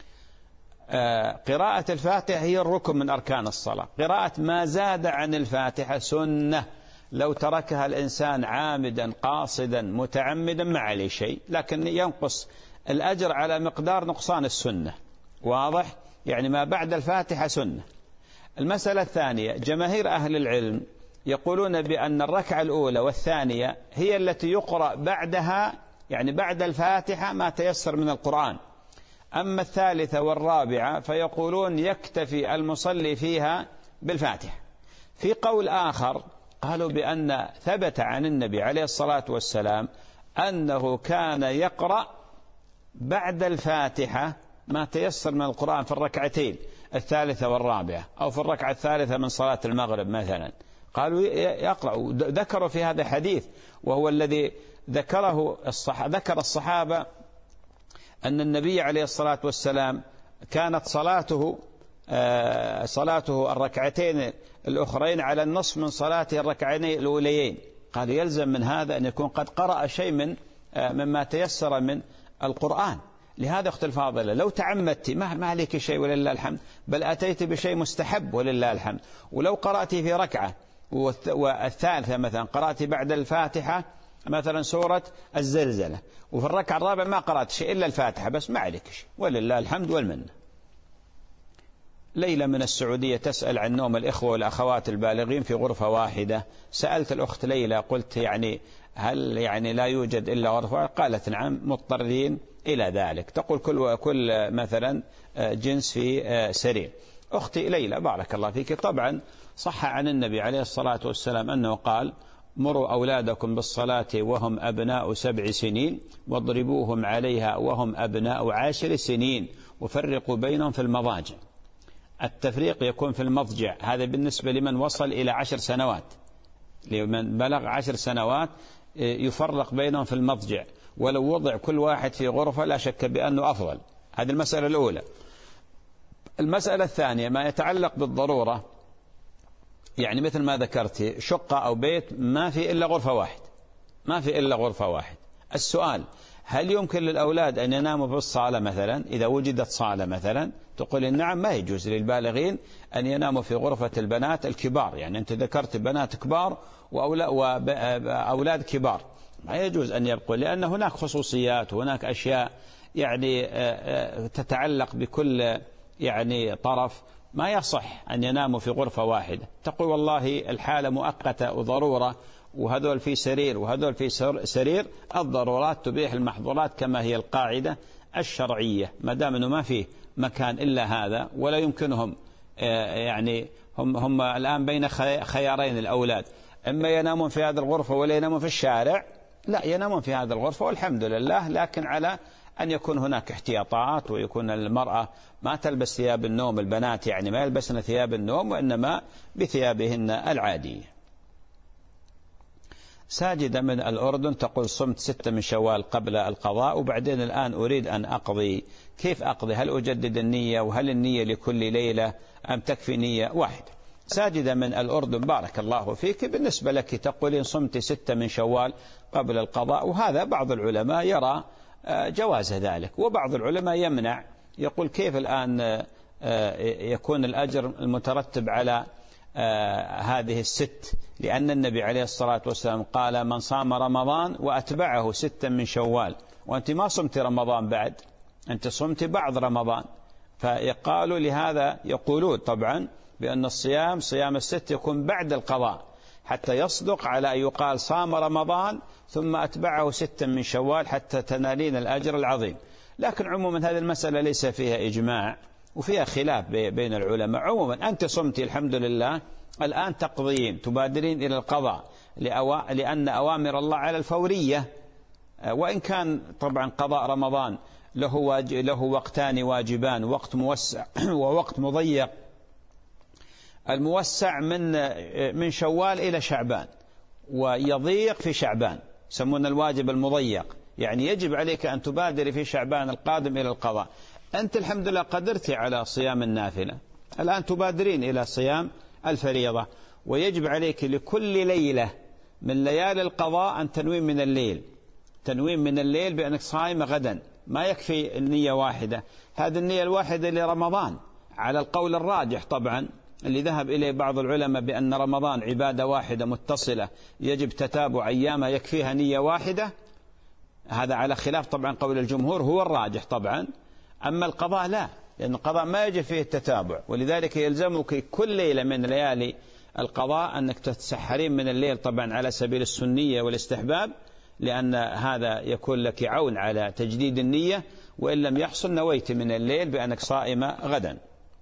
قراءة الفاتحة هي الركن من أركان الصلاة، قراءة ما زاد عن الفاتحة سنة، لو تركها الإنسان عامدا قاصدا متعمدا ما عليه شيء، لكن ينقص الأجر على مقدار نقصان السنة. واضح؟ يعني ما بعد الفاتحة سنة. المسألة الثانية جماهير أهل العلم يقولون بأن الركعة الأولى والثانية هي التي يقرأ بعدها، يعني بعد الفاتحة ما تيسر من القرآن. أما الثالثة والرابعة فيقولون يكتفي المصلي فيها بالفاتحة. في قول آخر قالوا بأن ثبت عن النبي عليه الصلاة والسلام أنه كان يقرأ بعد الفاتحة ما تيسر من القرآن في الركعتين الثالثة والرابعة، أو في الركعة الثالثة من صلاة المغرب مثلا. قالوا يقرأ، ذكروا في هذا حديث وهو الذي ذكره الصح... ذكر الصحابة أن النبي عليه الصلاة والسلام كانت صلاته آه صلاته الركعتين الأخرين على النصف من صلاته الركعتين الأوليين. قال يلزم من هذا أن يكون قد قرأ شيء من آه مما تيسر من القرآن. لهذا أخت الفاضلة لو تعمدت ما ما عليك شيء ولله الحمد، بل أتيت بشيء مستحب ولله الحمد. ولو قرأت في ركعة والثالثة مثلا قرأت بعد الفاتحة مثلا سورة الزلزلة، وفي الركعة الرابعة ما قرأت شيء إلا الفاتحة بس، ما عليك شيء، ولله الحمد والمنة. ليلى من السعودية تسأل عن نوم الإخوة والأخوات البالغين في غرفة واحدة. سألت الأخت ليلى قلت يعني هل يعني لا يوجد إلا غرفة؟ قالت نعم مضطرين إلى ذلك. تقول كل كل مثلا جنس في سرير. أختي ليلى بارك الله فيك، طبعا صح عن النبي عليه الصلاة والسلام أنه قال مروا أولادكم بالصلاة وهم أبناء سبع سنين واضربوهم عليها وهم أبناء عشر سنين وفرقوا بينهم في المضاجع. التفريق يكون في المضجع، هذا بالنسبة لمن وصل إلى عشر سنوات، لمن بلغ عشر سنوات يفرق بينهم في المضجع، ولو وضع كل واحد في غرفة لا شك بأنه أفضل. هذه المسألة الأولى. المسألة الثانية ما يتعلق بالضرورة، يعني مثل ما ذكرت شقة أو بيت ما في إلا غرفة واحد، ما في إلا غرفة واحد. السؤال هل يمكن للأولاد أن يناموا في الصالة مثلا إذا وجدت صالة مثلا؟ تقول نعم ما يجوز للبالغين أن يناموا في غرفة البنات الكبار، يعني أنت ذكرت بنات كبار وأولاد كبار، ما يجوز أن يبقوا، لأن هناك خصوصيات وهناك أشياء يعني تتعلق بكل يعني طرف، ما يصح أن يناموا في غرفة واحدة. تقول والله الحالة مؤقتة وضرورة وهذول في سرير وهذول في سرير، الضرورات تبيح المحظورات كما هي القاعدة الشرعية، ما دام أنه ما فيه مكان إلا هذا ولا يمكنهم يعني هم, هم الآن بين خيارين الأولاد، إما ينامون في هذه الغرفة ولا ينامون في الشارع، لا ينامون في هذه الغرفة والحمد لله، لكن على أن يكون هناك احتياطات ويكون المرأة ما تلبس ثياب النوم، البنات يعني ما يلبسن ثياب النوم وإنما بثيابهن العادية. ساجدة من الأردن تقول صمت ستة من شوال قبل القضاء وبعدين الآن أريد أن أقضي، كيف أقضي؟ هل أجدد النية؟ وهل النية لكل ليلة أم تكفي نية واحدة؟ ساجدة من الأردن بارك الله فيك، بالنسبة لك تقولين صمت ستة من شوال قبل القضاء، وهذا بعض العلماء يرى جواز ذلك وبعض العلماء يمنع، يقول كيف الآن يكون الأجر المترتب على آه هذه الست، لأن النبي عليه الصلاة والسلام قال من صام رمضان وأتبعه ستا من شوال، وأنت ما صمت رمضان بعد، أنت صمت بعض رمضان، فيقالوا لهذا يقولون طبعا بأن الصيام صيام الست يكون بعد القضاء حتى يصدق على أن يقال صام رمضان ثم أتبعه ستا من شوال حتى تنالين الأجر العظيم. لكن عموما هذه المسألة ليس فيها إجماع وفيها خلاف بين العلماء. عموما أنت صمتي الحمد لله، الآن تقضين تبادرين إلى القضاء لأن أوامر الله على الفورية، وإن كان طبعا قضاء رمضان له, واج... له وقتان واجبان، وقت موسع ووقت مضيق. الموسع من من شوال إلى شعبان، ويضيق في شعبان، يسمون الواجب المضيق، يعني يجب عليك أن تبادر في شعبان القادم إلى القضاء. أنت الحمد لله قدرتي على صيام النافلة، الآن تبادرين إلى صيام الفريضة، ويجب عليك لكل ليلة من ليالي القضاء أن تنوين من الليل، تنوين من الليل بأنك صائمة غدا، ما يكفي النية واحدة. هذه النية الواحدة لرمضان على القول الراجح طبعا اللي ذهب إليه بعض العلماء بأن رمضان عبادة واحدة متصلة يجب تتابع أيامها يكفيها نية واحدة، هذا على خلاف طبعا قول الجمهور هو الراجح طبعا. أما القضاء لا، لأن القضاء ما يجب فيه التتابع، ولذلك يلزمك كل ليلة من ليالي القضاء أنك تتسحرين من الليل طبعا على سبيل السنية والاستحباب، لأن هذا يكون لك عون على تجديد النية، وإن لم يحصل نويت من الليل بأنك صائمة غدا.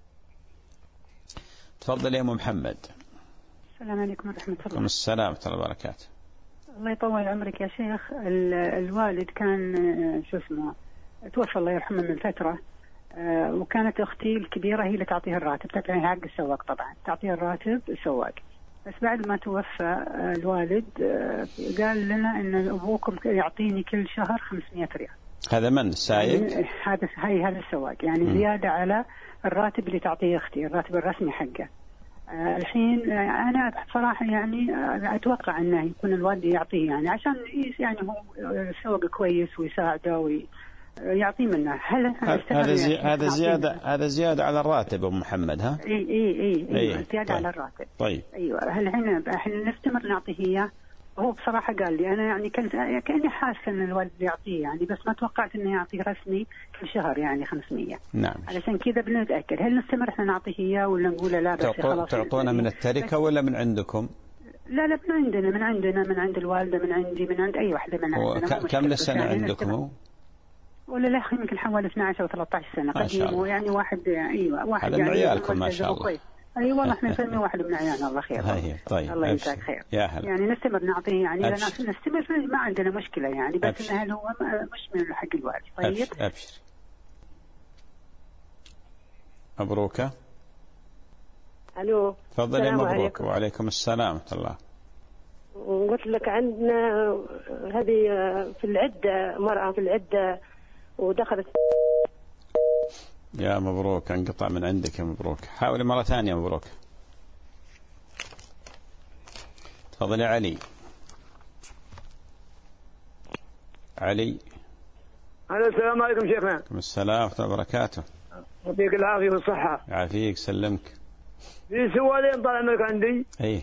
تفضل يا أم محمد. السلام عليكم ورحمة الله. السلام ورحمة الله وبركاته. الله يطول عمرك يا شيخ. الوالد كان شو اسمه توفى الله يرحمه من فترة، وكانت أختي الكبيرة هي اللي تعطيه الراتب، تدفع حق السواق طبعا، تعطيه الراتب السواق. بس بعد ما توفى الوالد قال لنا إن أبوكم يعطيني كل شهر خمسمائة ريال. هذا من السائق؟ يعني هذا هاي هذا السواق، يعني م. زيادة على الراتب اللي تعطيه أختي، الراتب الرسمي حقه. الحين أنا بصراحة يعني أتوقع أنه يكون الوالد يعطيه، يعني عشان يعني هو سوق كويس ويساعده وي يعطيه منه. هل هذا زي... هذا زيادة هذا زيادة على الراتب أبو محمد ها؟ اي اي اي ايوه أي. زيادة طيب. على الراتب. طيب. ايوه هل احنا احنا نستمر نعطيه اياه؟ هو بصراحة قال لي أنا يعني كنت كأني حاسة إن الوالد يعطيه يعني، بس ما توقعت إنه يعطيه رسمي كل شهر يعني خمسمية. نعم. علشان كذا بنتأكد هل نستمر إحنا نعطيه إياه ولا نقول لا بس خلاص. تعطونا من التركة ولا من عندكم؟ لا لا من عندنا من عندنا من عند الوالدة من عندي من عند أي واحدة من عندنا. كم السنة عندكم؟ ولا لا يمكن حوالي اثني عشر أو ثلاثة عشر سنة قديم يعني واحد أيوة واحد هذا يعني من عيالكم ما شاء الله. اي والله احنا نسمي واحد من عيالنا الله خير. هي طيب الله يجزاك خير. يا هلا. يعني نستمر نعطيه يعني لأن نستمر ما عندنا مشكلة يعني، بس أبشر. إن هل هو مش من حق الوالد. طيب أبشر. أبشر. مبروك. الو تفضلي مبروك. وعليكم السلام ورحمة الله. قلت لك عندنا هذه في العدة مرأة في العدة ودخلت. يا مبروك انقطع من عندك يا مبروك. حاولي مرة ثانية مبروك. تفضل يا علي. علي. السلام عليكم شيخنا. وعليكم السلام ورحمة الله وبركاته. يعطيك العافية والصحة. يعافيك سلمك. في سؤالين طال عمرك عندي. اي.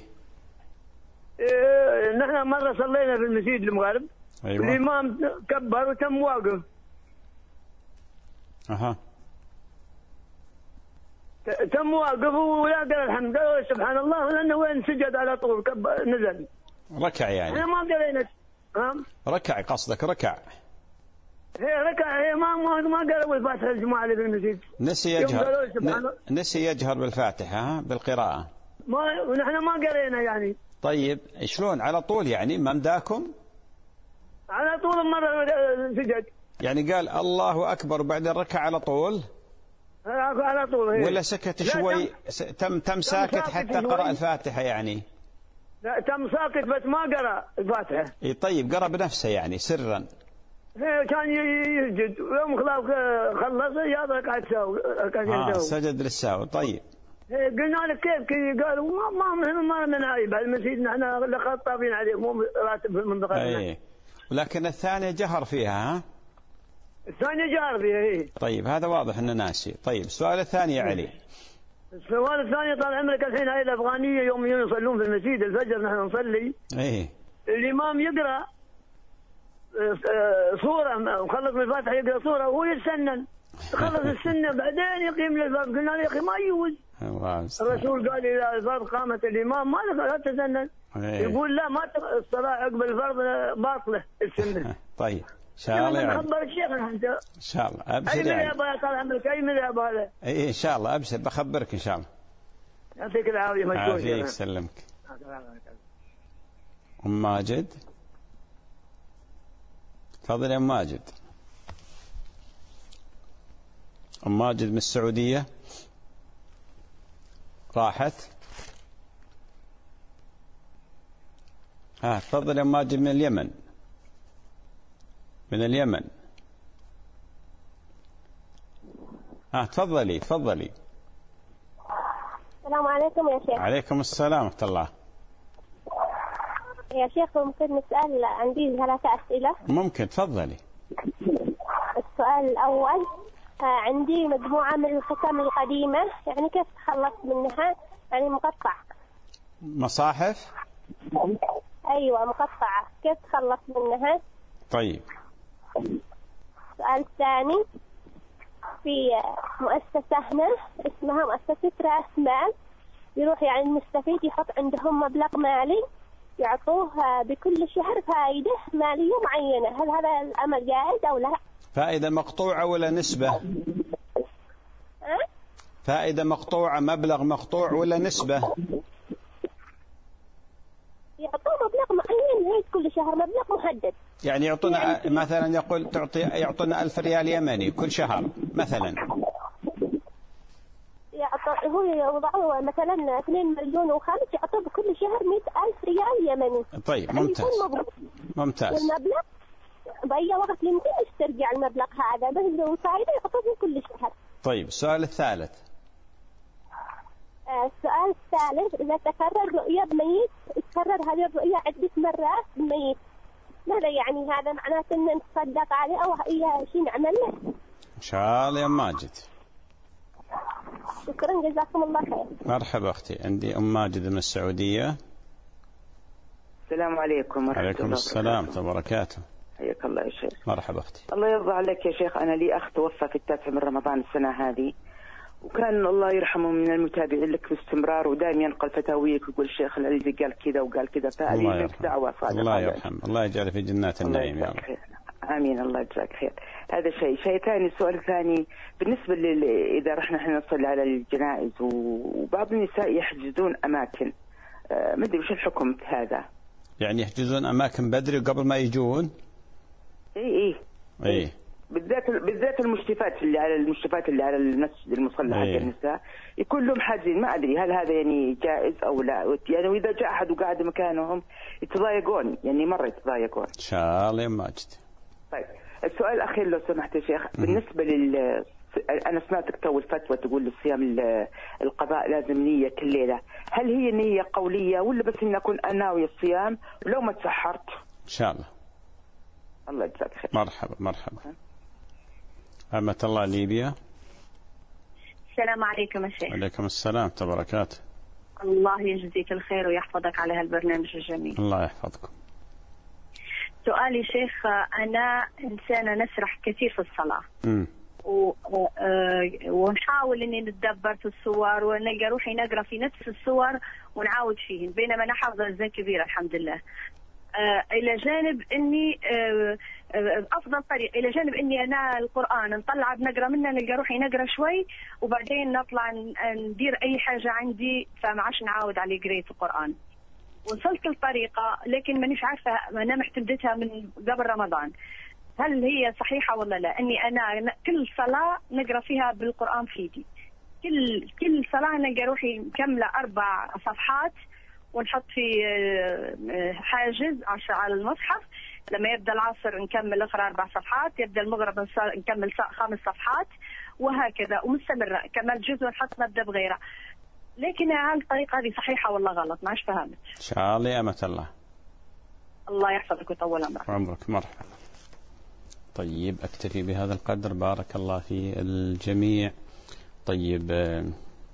إيه نحن مرة صلينا في المسجد المغرب. أيوة. الإمام كبر وتم واقف. أها. تم واقف ولا قال الحمد لله سبحان الله لأنه وين سجد على طول كبر نزل. ركع يعني. احنا ما قرينا. ها؟ ركع قصدك ركع. هي ركع هي ما ما ما قالوا الفاتحة الجماعة اللي في المسجد. نسي يجهر ن... نسي يجهر بالفاتحة ها بالقراءة. ما ونحن ما قرينا يعني. طيب شلون على طول يعني ما مداكم؟ على طول مرة سجد. يعني قال الله أكبر وبعدين ركع على طول؟ على طول هي. ولا سكت شوي تم تم, تم ساكت حتى قرأ الفاتحة يعني؟ لا تم ساكت بس ما قرأ الفاتحة. اي طيب قرأ بنفسه يعني سرا. هي كان يسجد ويوم خلاص خلص يا ركعة ساو كان اه سجد للساو. طيب قلنا له كيف كذا قالوا ما ما ما من عيب المسجد نحن خطابين عليه مو راتب في المنطقة. اي ولكن الثانية جهر فيها ها؟ الثانية جهر فيها اي. طيب هذا واضح انه ناسي. طيب السؤال الثاني يا علي. السؤال الثاني طال عمرك الحين هاي الأفغانية يوم يصلون في المسجد الفجر نحن نصلي. ايه الإمام يقرأ صورة مخلص من الفاتحة يقرأ صورة وهو يتسنن خلص السنة بعدين يقيم للفرض. قلنا له يا أخي ما يجوز. الرسول قال إذا الفرض قامت الإمام ما لا تسنن. يقول لا ما الصلاة عقب الفرض باطلة السنة. طيب إن شاء الله يعني. خبر الشيخ أنت. إن شاء الله أبشر أي يعني. مذهب طال عمرك أي مذهب هذا؟ إيه إن شاء الله أبشر بخبرك إن شاء الله. يعطيك العافية مشكور. عافيك سلمك. أم ماجد. تفضل يا أم ماجد. أم ماجد من السعودية راحت. ها تفضل يا أم ماجد من اليمن. من اليمن. ها تفضلي تفضلي. السلام عليكم يا شيخ. عليكم السلام ورحمة الله. يا شيخ ممكن نسأل عندي ثلاثة أسئلة. ممكن تفضلي. السؤال الأول عندي مجموعة من الختم القديمة يعني كيف تخلص منها يعني مقطع. مصاحف. أيوة مقطعة كيف تخلص منها؟ طيب. السؤال الثاني في مؤسسة هنا اسمها مؤسسة رأس مال يروح يعني المستفيد يحط عندهم مبلغ مالي يعطوه بكل شهر فائدة مالية معينة. هل هذا الأمر جائز أو لا؟ فائدة مقطوعة ولا نسبة؟ أه؟ فائدة مقطوعة مبلغ مقطوع ولا نسبة؟ يعطوه مبلغ معين كل شهر مبلغ محدد. يعني يعطونا يعني مثلا يقول تعطي يعطونا ألف ريال يمني كل شهر مثلا. يعطوا هو يوضعوا مثلا اثنين مليون وخمس يعطوه كل شهر مئة ألف ريال يمني. طيب ممتاز. ممتاز. والمبلغ بأي وقت يمكن يسترجع المبلغ هذا بس لو فائدة يعطوه كل شهر. طيب السؤال الثالث. السؤال الثالث إذا تكرر رؤية بميت تكرر هذه الرؤية عدة مرات بميت ماذا يعني هذا؟ معناته أن نتصدق عليه أو أي شيء نعمل له؟ إن شاء الله يا ماجد. شكرا جزاكم الله خير. مرحبا أختي. عندي أم ماجد من السعودية. السلام عليكم ورحمة الله. عليكم السلام وبركاته. حياك الله يا شيخ. مرحبا أختي. الله يرضى عليك يا شيخ. أنا لي أخ توفى في التاسع من رمضان السنة هذه، وكان الله يرحمه من المتابعين لك باستمرار، ودائما ينقل فتاويك ويقول الشيخ العزيزي قال كذا وقال كذا. فهذه دعوة صادقة. الله يرحم. الله يجعل في جنات النعيم يا رب. آمين. الله يجزاك خير. هذا شيء. شيء ثاني، السؤال الثاني بالنسبة ل إذا رحنا احنا نصلي على الجنائز وبعض النساء يحجزون أماكن، آه ما أدري وش الحكم في هذا؟ يعني يحجزون أماكن بدري قبل ما يجون؟ إيه إيه. إيه. بالذات بالذات المشرفات اللي على المشرفات اللي على المسجد المصلى حق النساء يكون لهم حاجزين. ما أدري هل هذا يعني جائز أو لا؟ يعني وإذا جاء أحد وقاعد مكانهم يتضايقون، يعني مرة يتضايقون. إن شاء الله يا ماجد. طيب السؤال الأخير لو سمحت يا شيخ، بالنسبة لل أنا سمعتك تو الفتوى تقول الصيام القضاء لازم نية كل ليلة، هل هي نية قولية ولا بس إن أكون أناوي الصيام ولو ما تسحرت؟ إن شاء الله. الله يجزاك خير. مرحبا مرحبا. أمة الله ليبيا. السلام عليكم يا شيخ. وعليكم السلام وبركاته. الله يجزيك الخير ويحفظك على هالبرنامج الجميل. الله يحفظكم. سؤالي شيخ، أنا إنسانة نسرح كثير في الصلاة. م. و... ونحاول إني نتدبر في الصور ونلقى روحي نقرأ في نفس الصور ونعاود فيهن، بينما أنا حافظة أجزاء كبيرة الحمد لله. آه إلى جانب إني آه آه أفضل طريق إلى جانب إني أنا القرآن نطلع بنقرأ منه، نلقى روحي نقرأ شوي وبعدين نطلع ندير أي حاجة عندي، فما عادش نعاود على قراية القرآن. وصلت الطريقة لكن مانيش عارفة، أنا محتمدتها من قبل رمضان، هل هي صحيحة ولا لا؟ إني أنا كل صلاة نقرأ فيها بالقرآن في يدي، كل كل صلاة نلقى روحي مكملة أربع صفحات ونحط في حاجز على المصحف، لما يبدأ العصر نكمل أخرى أربع صفحات، يبدأ المغرب نكمل خمس صفحات وهكذا ومستمرة، كمل جزء ونحط نبدأ بغيره. لكن هل الطريقة هذه صحيحة ولا غلط؟ ما عادش فهمت. إن شاء الله يا أمة الله. الله يحفظك ويطول عمرك. عمرك. مرحبا. طيب أكتفي بهذا القدر. بارك الله في الجميع. طيب آه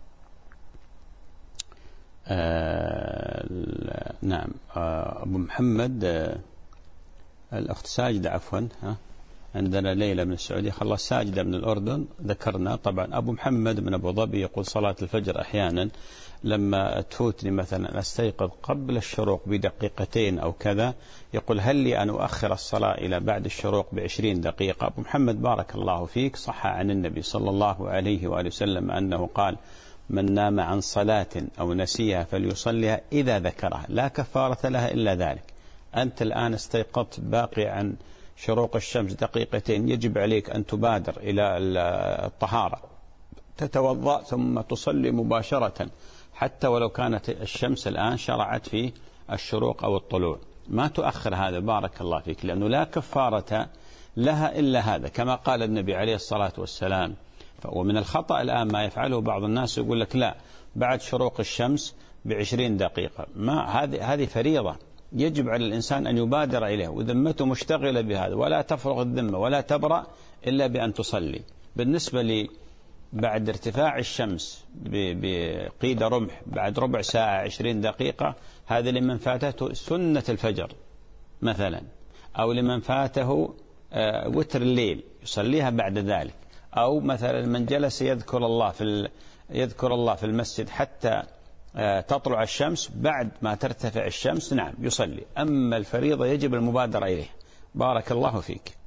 آه نعم آه أبو محمد آه الأخت ساجدة عفوا ها عندنا ليلة من السعودية، خلاص ساجدة من الأردن ذكرنا. طبعا أبو محمد من أبو ظبي يقول صلاة الفجر أحيانا لما تفوتني مثلا أستيقظ قبل الشروق بدقيقتين أو كذا، يقول هل لي أن أؤخر الصلاة إلى بعد الشروق بعشرين دقيقة؟ أبو محمد بارك الله فيك، صح عن النبي صلى الله عليه وآله وسلم أنه قال من نام عن صلاة أو نسيها فليصليها إذا ذكرها لا كفارة لها إلا ذلك. أنت الآن استيقظت باقي عن شروق الشمس دقيقتين، يجب عليك أن تبادر إلى الطهارة، تتوضأ ثم تصلي مباشرة حتى ولو كانت الشمس الآن شرعت في الشروق أو الطلوع، ما تؤخر هذا بارك الله فيك، لأنه لا كفارة لها إلا هذا كما قال النبي عليه الصلاة والسلام. ومن الخطأ الآن ما يفعله بعض الناس، يقول لك لا بعد شروق الشمس بعشرين دقيقة، ما هذه هذه فريضة يجب على الإنسان أن يبادر إليه، وذمته مشتغلة بهذا، ولا تفرغ الذمة ولا تبرأ إلا بأن تصلي. بالنسبة لي بعد ارتفاع الشمس بقيد رمح بعد ربع ساعة عشرين دقيقة، هذا لمن فاتته سنة الفجر مثلا، أو لمن فاته وتر الليل يصليها بعد ذلك، أو مثلا من جلس يذكر الله في يذكر الله في المسجد حتى تطلع الشمس، بعد ما ترتفع الشمس نعم يصلي، أما الفريضة يجب المبادرة إليه. بارك الله فيك.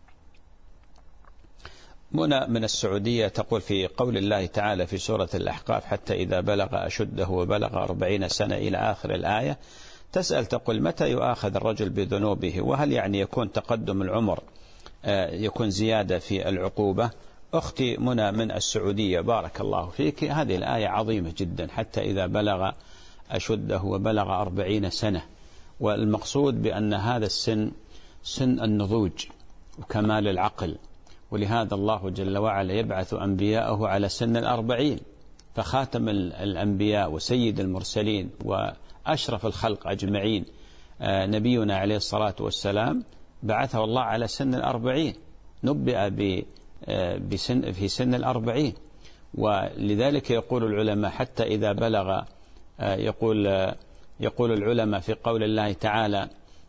منى من السعودية تقول في قول الله تعالى في سورة الأحقاف حتى إذا بلغ أشده وبلغ أربعين سنة إلى آخر الآية، تسأل تقول متى يؤاخذ الرجل بذنوبه، وهل يعني يكون تقدم العمر يكون زيادة في العقوبة؟ أختي منى من السعودية بارك الله فيك، هذه الآية عظيمة جدا، حتى إذا بلغ أشده وبلغ أربعين سنة، والمقصود بأن هذا السن سن النضوج وكمال العقل، ولهذا الله جل وعلا يبعث أنبياءه على سن الأربعين، فخاتم الأنبياء وسيد المرسلين وأشرف الخلق أجمعين نبينا عليه الصلاة والسلام بعثه الله على سن الأربعين، نبئ بسن في سن الأربعين. ولذلك يقول العلماء حتى إذا بلغ، يقول يقول العلماء في قول الله تعالى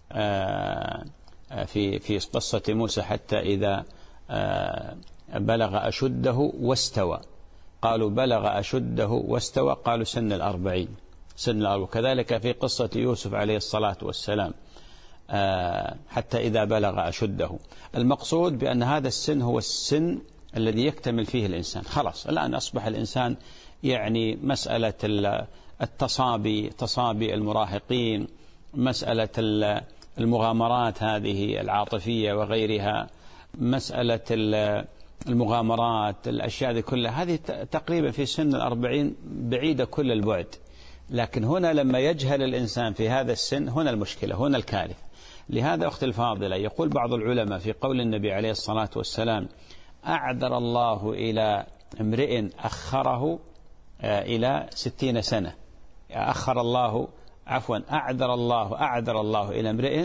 في في قصة موسى حتى إذا بلغ أشده واستوى، قالوا بلغ أشده واستوى، قالوا سن الأربعين سن الأربعين. وكذلك في قصة يوسف عليه الصلاة والسلام حتى إذا بلغ أشده. المقصود بأن هذا السن هو السن الذي يكتمل فيه الإنسان. خلاص الآن أصبح الإنسان يعني مسألة التصابي تصابي المراهقين، مسألة المغامرات هذه العاطفية وغيرها، مسألة المغامرات، الأشياء هذه كلها، هذه تقريبا في سن الأربعين بعيدة كل البعد. لكن هنا لما يجهل الإنسان في هذا السن، هنا المشكلة، هنا الكارثة. لهذا أختي الفاضلة يقول بعض العلماء في قول النبي عليه الصلاة والسلام: أعذر الله إلى امرئ أخره إلى ستين سنة، أخر الله عفوا أعذر الله أعذر الله إلى امرئ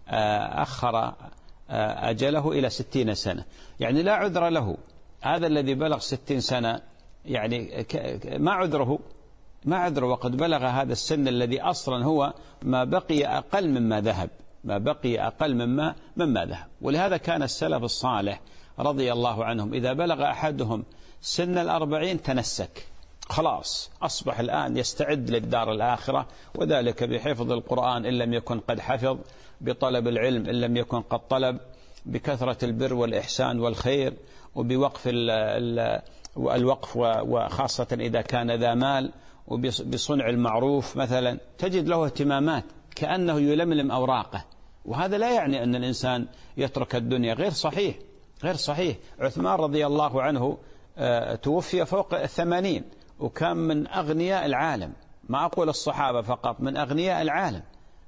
أخر أجله إلى ستين سنة، يعني لا عذر له. هذا الذي بلغ ستين سنة يعني ما عذره ما عذره وقد بلغ هذا السن الذي أصلا هو ما بقي أقل مما ذهب ما بقي أقل مما مما ذهب. ولهذا كان السلف الصالح رضي الله عنهم إذا بلغ أحدهم سن الأربعين تنسك، خلاص أصبح الآن يستعد للدار الآخرة، وذلك بحفظ القرآن إن لم يكن قد حفظ، بطلب العلم إن لم يكن قد طلب، بكثرة البر والإحسان والخير، وبوقف الوقف وخاصة إذا كان ذا مال، وبصنع المعروف مثلا، تجد له اهتمامات كأنه يلملم أوراقه. وهذا لا يعني أن الإنسان يترك الدنيا، غير صحيح غير صحيح. عثمان رضي الله عنه توفي فوق الثمانين، وكان من أغنياء العالم، ما أقول الصحابة فقط، من أغنياء العالم،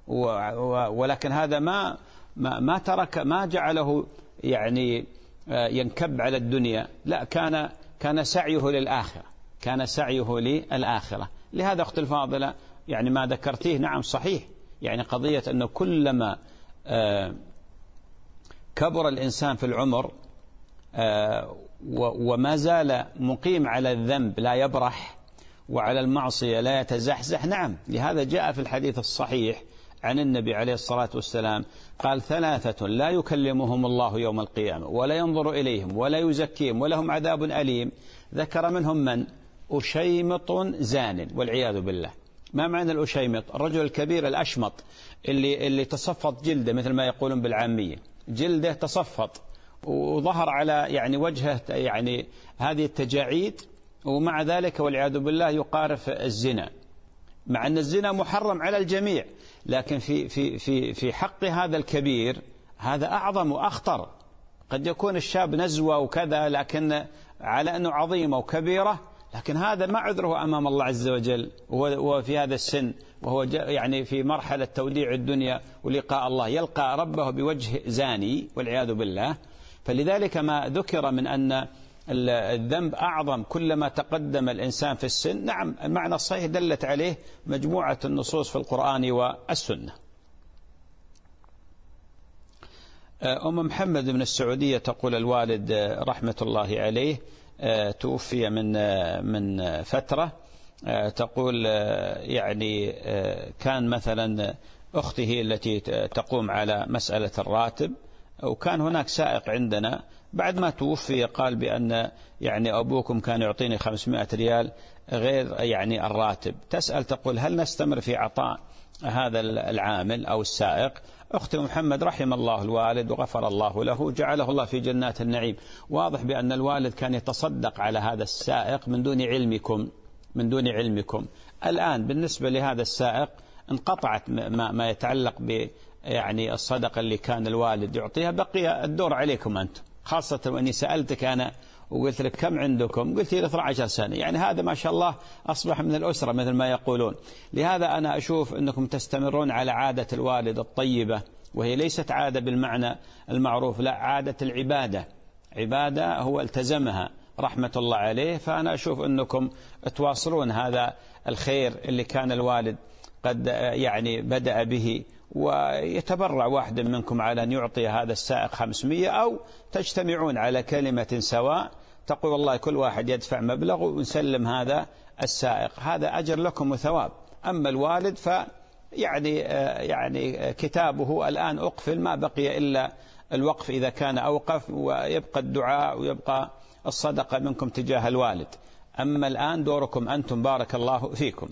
ولكن هذا ما ما ما ترك ما جعله يعني ينكب على الدنيا، لا، كان كان سعيه للآخرة كان سعيه للآخرة. لهذا أختي الفاضلة يعني ما ذكرتيه نعم صحيح، يعني قضية أنه كلما كبر الإنسان في العمر وما زال مقيم على الذنب لا يبرح، وعلى المعصية لا يتزحزح، نعم. لهذا جاء في الحديث الصحيح عن النبي عليه الصلاة والسلام قال: ثلاثة لا يكلمهم الله يوم القيامة ولا ينظر إليهم ولا يزكيهم ولهم عذاب أليم. ذكر منهم من؟ أشيمط زان، والعياذ بالله. ما معنى الأشيمط؟ الرجل الكبير الأشمط اللي اللي تصفط جلده، مثل ما يقولون بالعامية، جلده تصفط وظهر على يعني وجهه يعني هذه التجاعيد، ومع ذلك والعياذ بالله يقارف الزنا، مع أن الزنا محرم على الجميع، لكن في في في في حق هذا الكبير هذا أعظم وأخطر. قد يكون الشاب نزوة وكذا، لكن على أنه عظيمة وكبيرة، لكن هذا ما عذره أمام الله عز وجل، وهو في هذا السن، وهو يعني في مرحلة توديع الدنيا ولقاء الله، يلقى ربه بوجه زاني والعياذ بالله. فلذلك ما ذكر من أن الذنب أعظم كلما تقدم الإنسان في السن، نعم المعنى الصحيح دلت عليه مجموعة النصوص في القرآن والسنة. أم محمد من السعودية تقول: الوالد رحمة الله عليه توفي من من فترة، تقول يعني كان مثلا أخته التي تقوم على مسألة الراتب، وكان هناك سائق عندنا بعد ما توفي قال بأن يعني أبوكم كان يعطيني خمسمائة ريال غير يعني الراتب. تسأل تقول: هل نستمر في عطاء هذا العامل أو السائق؟ أختي محمد رحم الله الوالد وغفر الله له، جعله الله في جنات النعيم. واضح بأن الوالد كان يتصدق على هذا السائق من دون علمكم من دون علمكم. الآن بالنسبة لهذا السائق انقطعت ما, ما يتعلق ب يعني الصدقة اللي كان الوالد يعطيها، بقي الدور عليكم أنتم، خاصة وأني سألتك أنا وقلت لك كم عندكم، قلت لي اثنتي عشرة سنة، يعني هذا ما شاء الله أصبح من الأسرة مثل ما يقولون. لهذا أنا أشوف أنكم تستمرون على عادة الوالد الطيبة، وهي ليست عادة بالمعنى المعروف، لا، عادة العبادة، عبادة هو التزمها رحمة الله عليه. فأنا أشوف أنكم تواصلون هذا الخير اللي كان الوالد قد يعني بدأ به ويتبرع واحد منكم على أن يعطي هذا السائق خمسمائة، أو تجتمعون على كلمة سواء تقول والله كل واحد يدفع مبلغ ونسلم هذا السائق، هذا أجر لكم وثواب. أما الوالد ف يعني يعني كتابه الآن أقفل، ما بقي إلا الوقف إذا كان أوقف، ويبقى الدعاء ويبقى الصدقة منكم تجاه الوالد. أما الآن دوركم أنتم، بارك الله فيكم.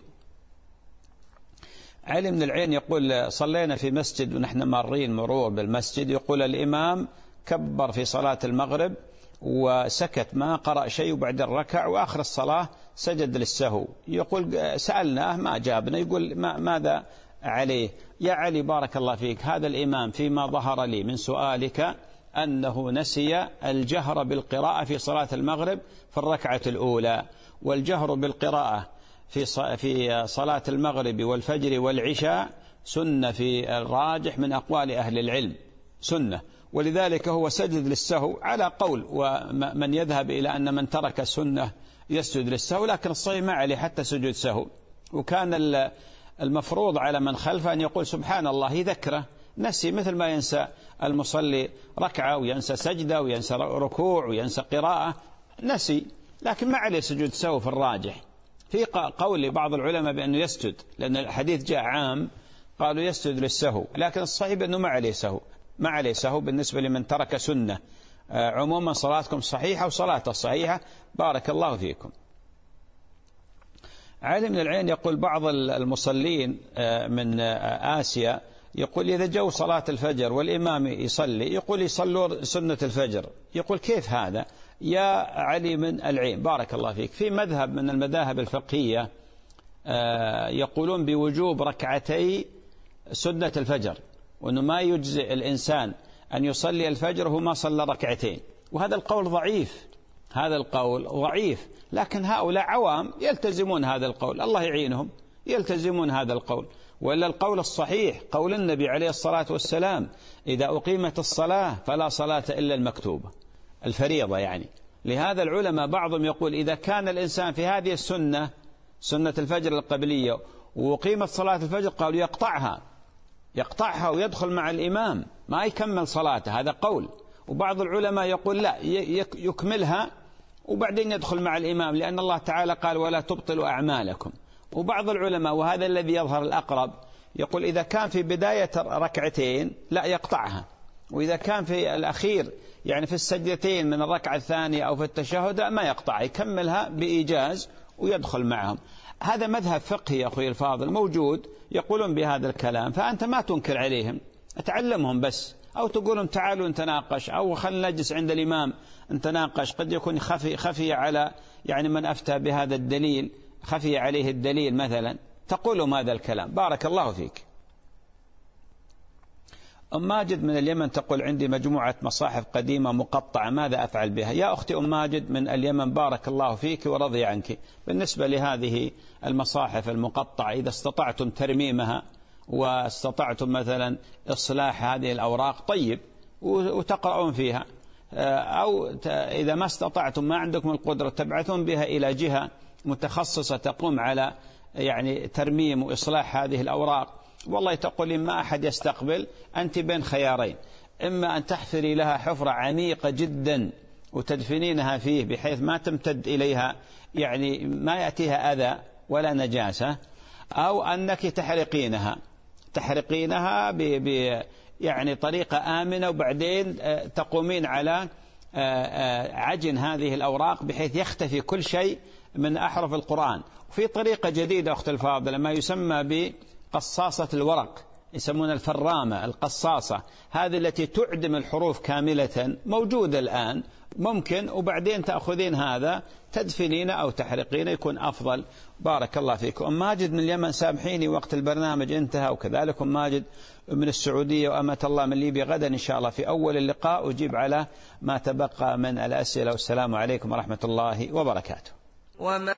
علي من العين يقول صلينا في مسجد ونحن مارين مرور بالمسجد، يقول الإمام كبر في صلاة المغرب وسكت ما قرأ شيء، وبعد الركع وآخر الصلاة سجد للسهو. يقول سألناه ما جابنا، يقول ما ماذا عليه؟ يا علي بارك الله فيك، هذا الإمام فيما ظهر لي من سؤالك أنه نسي الجهر بالقراءة في صلاة المغرب في الركعة الأولى، والجهر بالقراءة في في صلاة المغرب والفجر والعشاء سنة في الراجح من أقوال أهل العلم، سنة، ولذلك هو سجد للسهو على قول، ومن يذهب إلى أن من ترك السنة يسجد للسهو، لكن الصحيح ما عليه حتى سجود سهو. وكان المفروض على من خلفه أن يقول سبحان الله يذكره، نسي مثل ما ينسى المصلي ركعة وينسى سجدة وينسى ركوع وينسى قراءة، نسي، لكن ما عليه سجود سهو في الراجح. في قول بعض العلماء بأنه يسجد، لأن الحديث جاء عام قالوا يسجد للسهو، لكن الصحيح أنه ما عليه سهو، ما عليه سهو بالنسبة لمن ترك سنة. عموما صلاتكم صحيحة وصلاته صحيحة، بارك الله فيكم. علي من العين يقول بعض المصلين من آسيا يقول إذا جو صلاة الفجر والإمام يصلي يقول يصلوا سنة الفجر، يقول كيف هذا يا علي من العين بارك الله فيك؟ في مذهب من المذاهب الفقهية يقولون بوجوب ركعتي سنة الفجر، وأنه ما يجزئ الإنسان أن يصلي الفجر وهو ما صلى ركعتين، وهذا القول ضعيف، هذا القول ضعيف، لكن هؤلاء عوام يلتزمون هذا القول، الله يعينهم، يلتزمون هذا القول. وإلا القول الصحيح قول النبي عليه الصلاة والسلام إذا أقيمت الصلاة فلا صلاة إلا المكتوبة، الفريضة يعني. لهذا العلماء بعضهم يقول إذا كان الإنسان في هذه السنة، سنة الفجر القبلية، وقيمت صلاة الفجر، قالوا يقطعها يقطعها ويدخل مع الإمام، ما يكمل صلاته، هذا قول. وبعض العلماء يقول لا، يكملها وبعدين يدخل مع الإمام، لأن الله تعالى قال ولا تبطلوا أعمالكم. وبعض العلماء وهذا الذي يظهر الأقرب يقول إذا كان في بداية ركعتين لا يقطعها، وإذا كان في الأخير يعني في السجدتين من الركعة الثانية أو في التشهد ما يقطعها، يكملها بإيجاز ويدخل معهم. هذا مذهب فقهي يا أخوي الفاضل موجود، يقولون بهذا الكلام، فأنت ما تنكر عليهم، اتعلمهم بس، أو تقولهم تعالوا نتناقش، أو خلنا نجلس عند الإمام نتناقش. قد يكون خفي, خفي على يعني من أفتى بهذا الدليل، خفي عليه الدليل مثلا، تقولهم هذا الكلام. بارك الله فيك. أم ماجد من اليمن تقول عندي مجموعة مصاحف قديمة مقطعة، ماذا أفعل بها؟ يا أختي أم ماجد من اليمن بارك الله فيك ورضي عنك، بالنسبة لهذه المصاحف المقطعة إذا استطعتم ترميمها واستطعتم مثلا إصلاح هذه الأوراق طيب وتقرؤون فيها، أو إذا ما استطعتم ما عندكم القدرة تبعثون بها إلى جهة متخصصة تقوم على يعني ترميم وإصلاح هذه الأوراق. والله تقولين ما أحد يستقبل، أنت بين خيارين، إما أن تحفري لها حفرة عميقة جدا وتدفنينها فيه بحيث ما تمتد إليها يعني ما يأتيها أذى ولا نجاسة، أو أنك تحرقينها تحرقينها ب ب يعني طريقة آمنة، وبعدين تقومين على عجن هذه الأوراق بحيث يختفي كل شيء من أحرف القرآن. وفي طريقة جديدة أخت الفاضلة ما يسمى بقصاصة الورق، يسمون الفرامة القصاصة، هذه التي تعدم الحروف كاملة، موجودة الآن، ممكن وبعدين تأخذين هذا تدفنين أو تحرقين يكون أفضل. بارك الله فيك. أم ماجد من اليمن سامحيني وقت البرنامج انتهى، وكذلك أم ماجد من السعودية وأمة الله من ليبيا. غدا إن شاء الله في أول اللقاء أجيب على ما تبقى من الأسئلة، والسلام عليكم ورحمة الله وبركاته.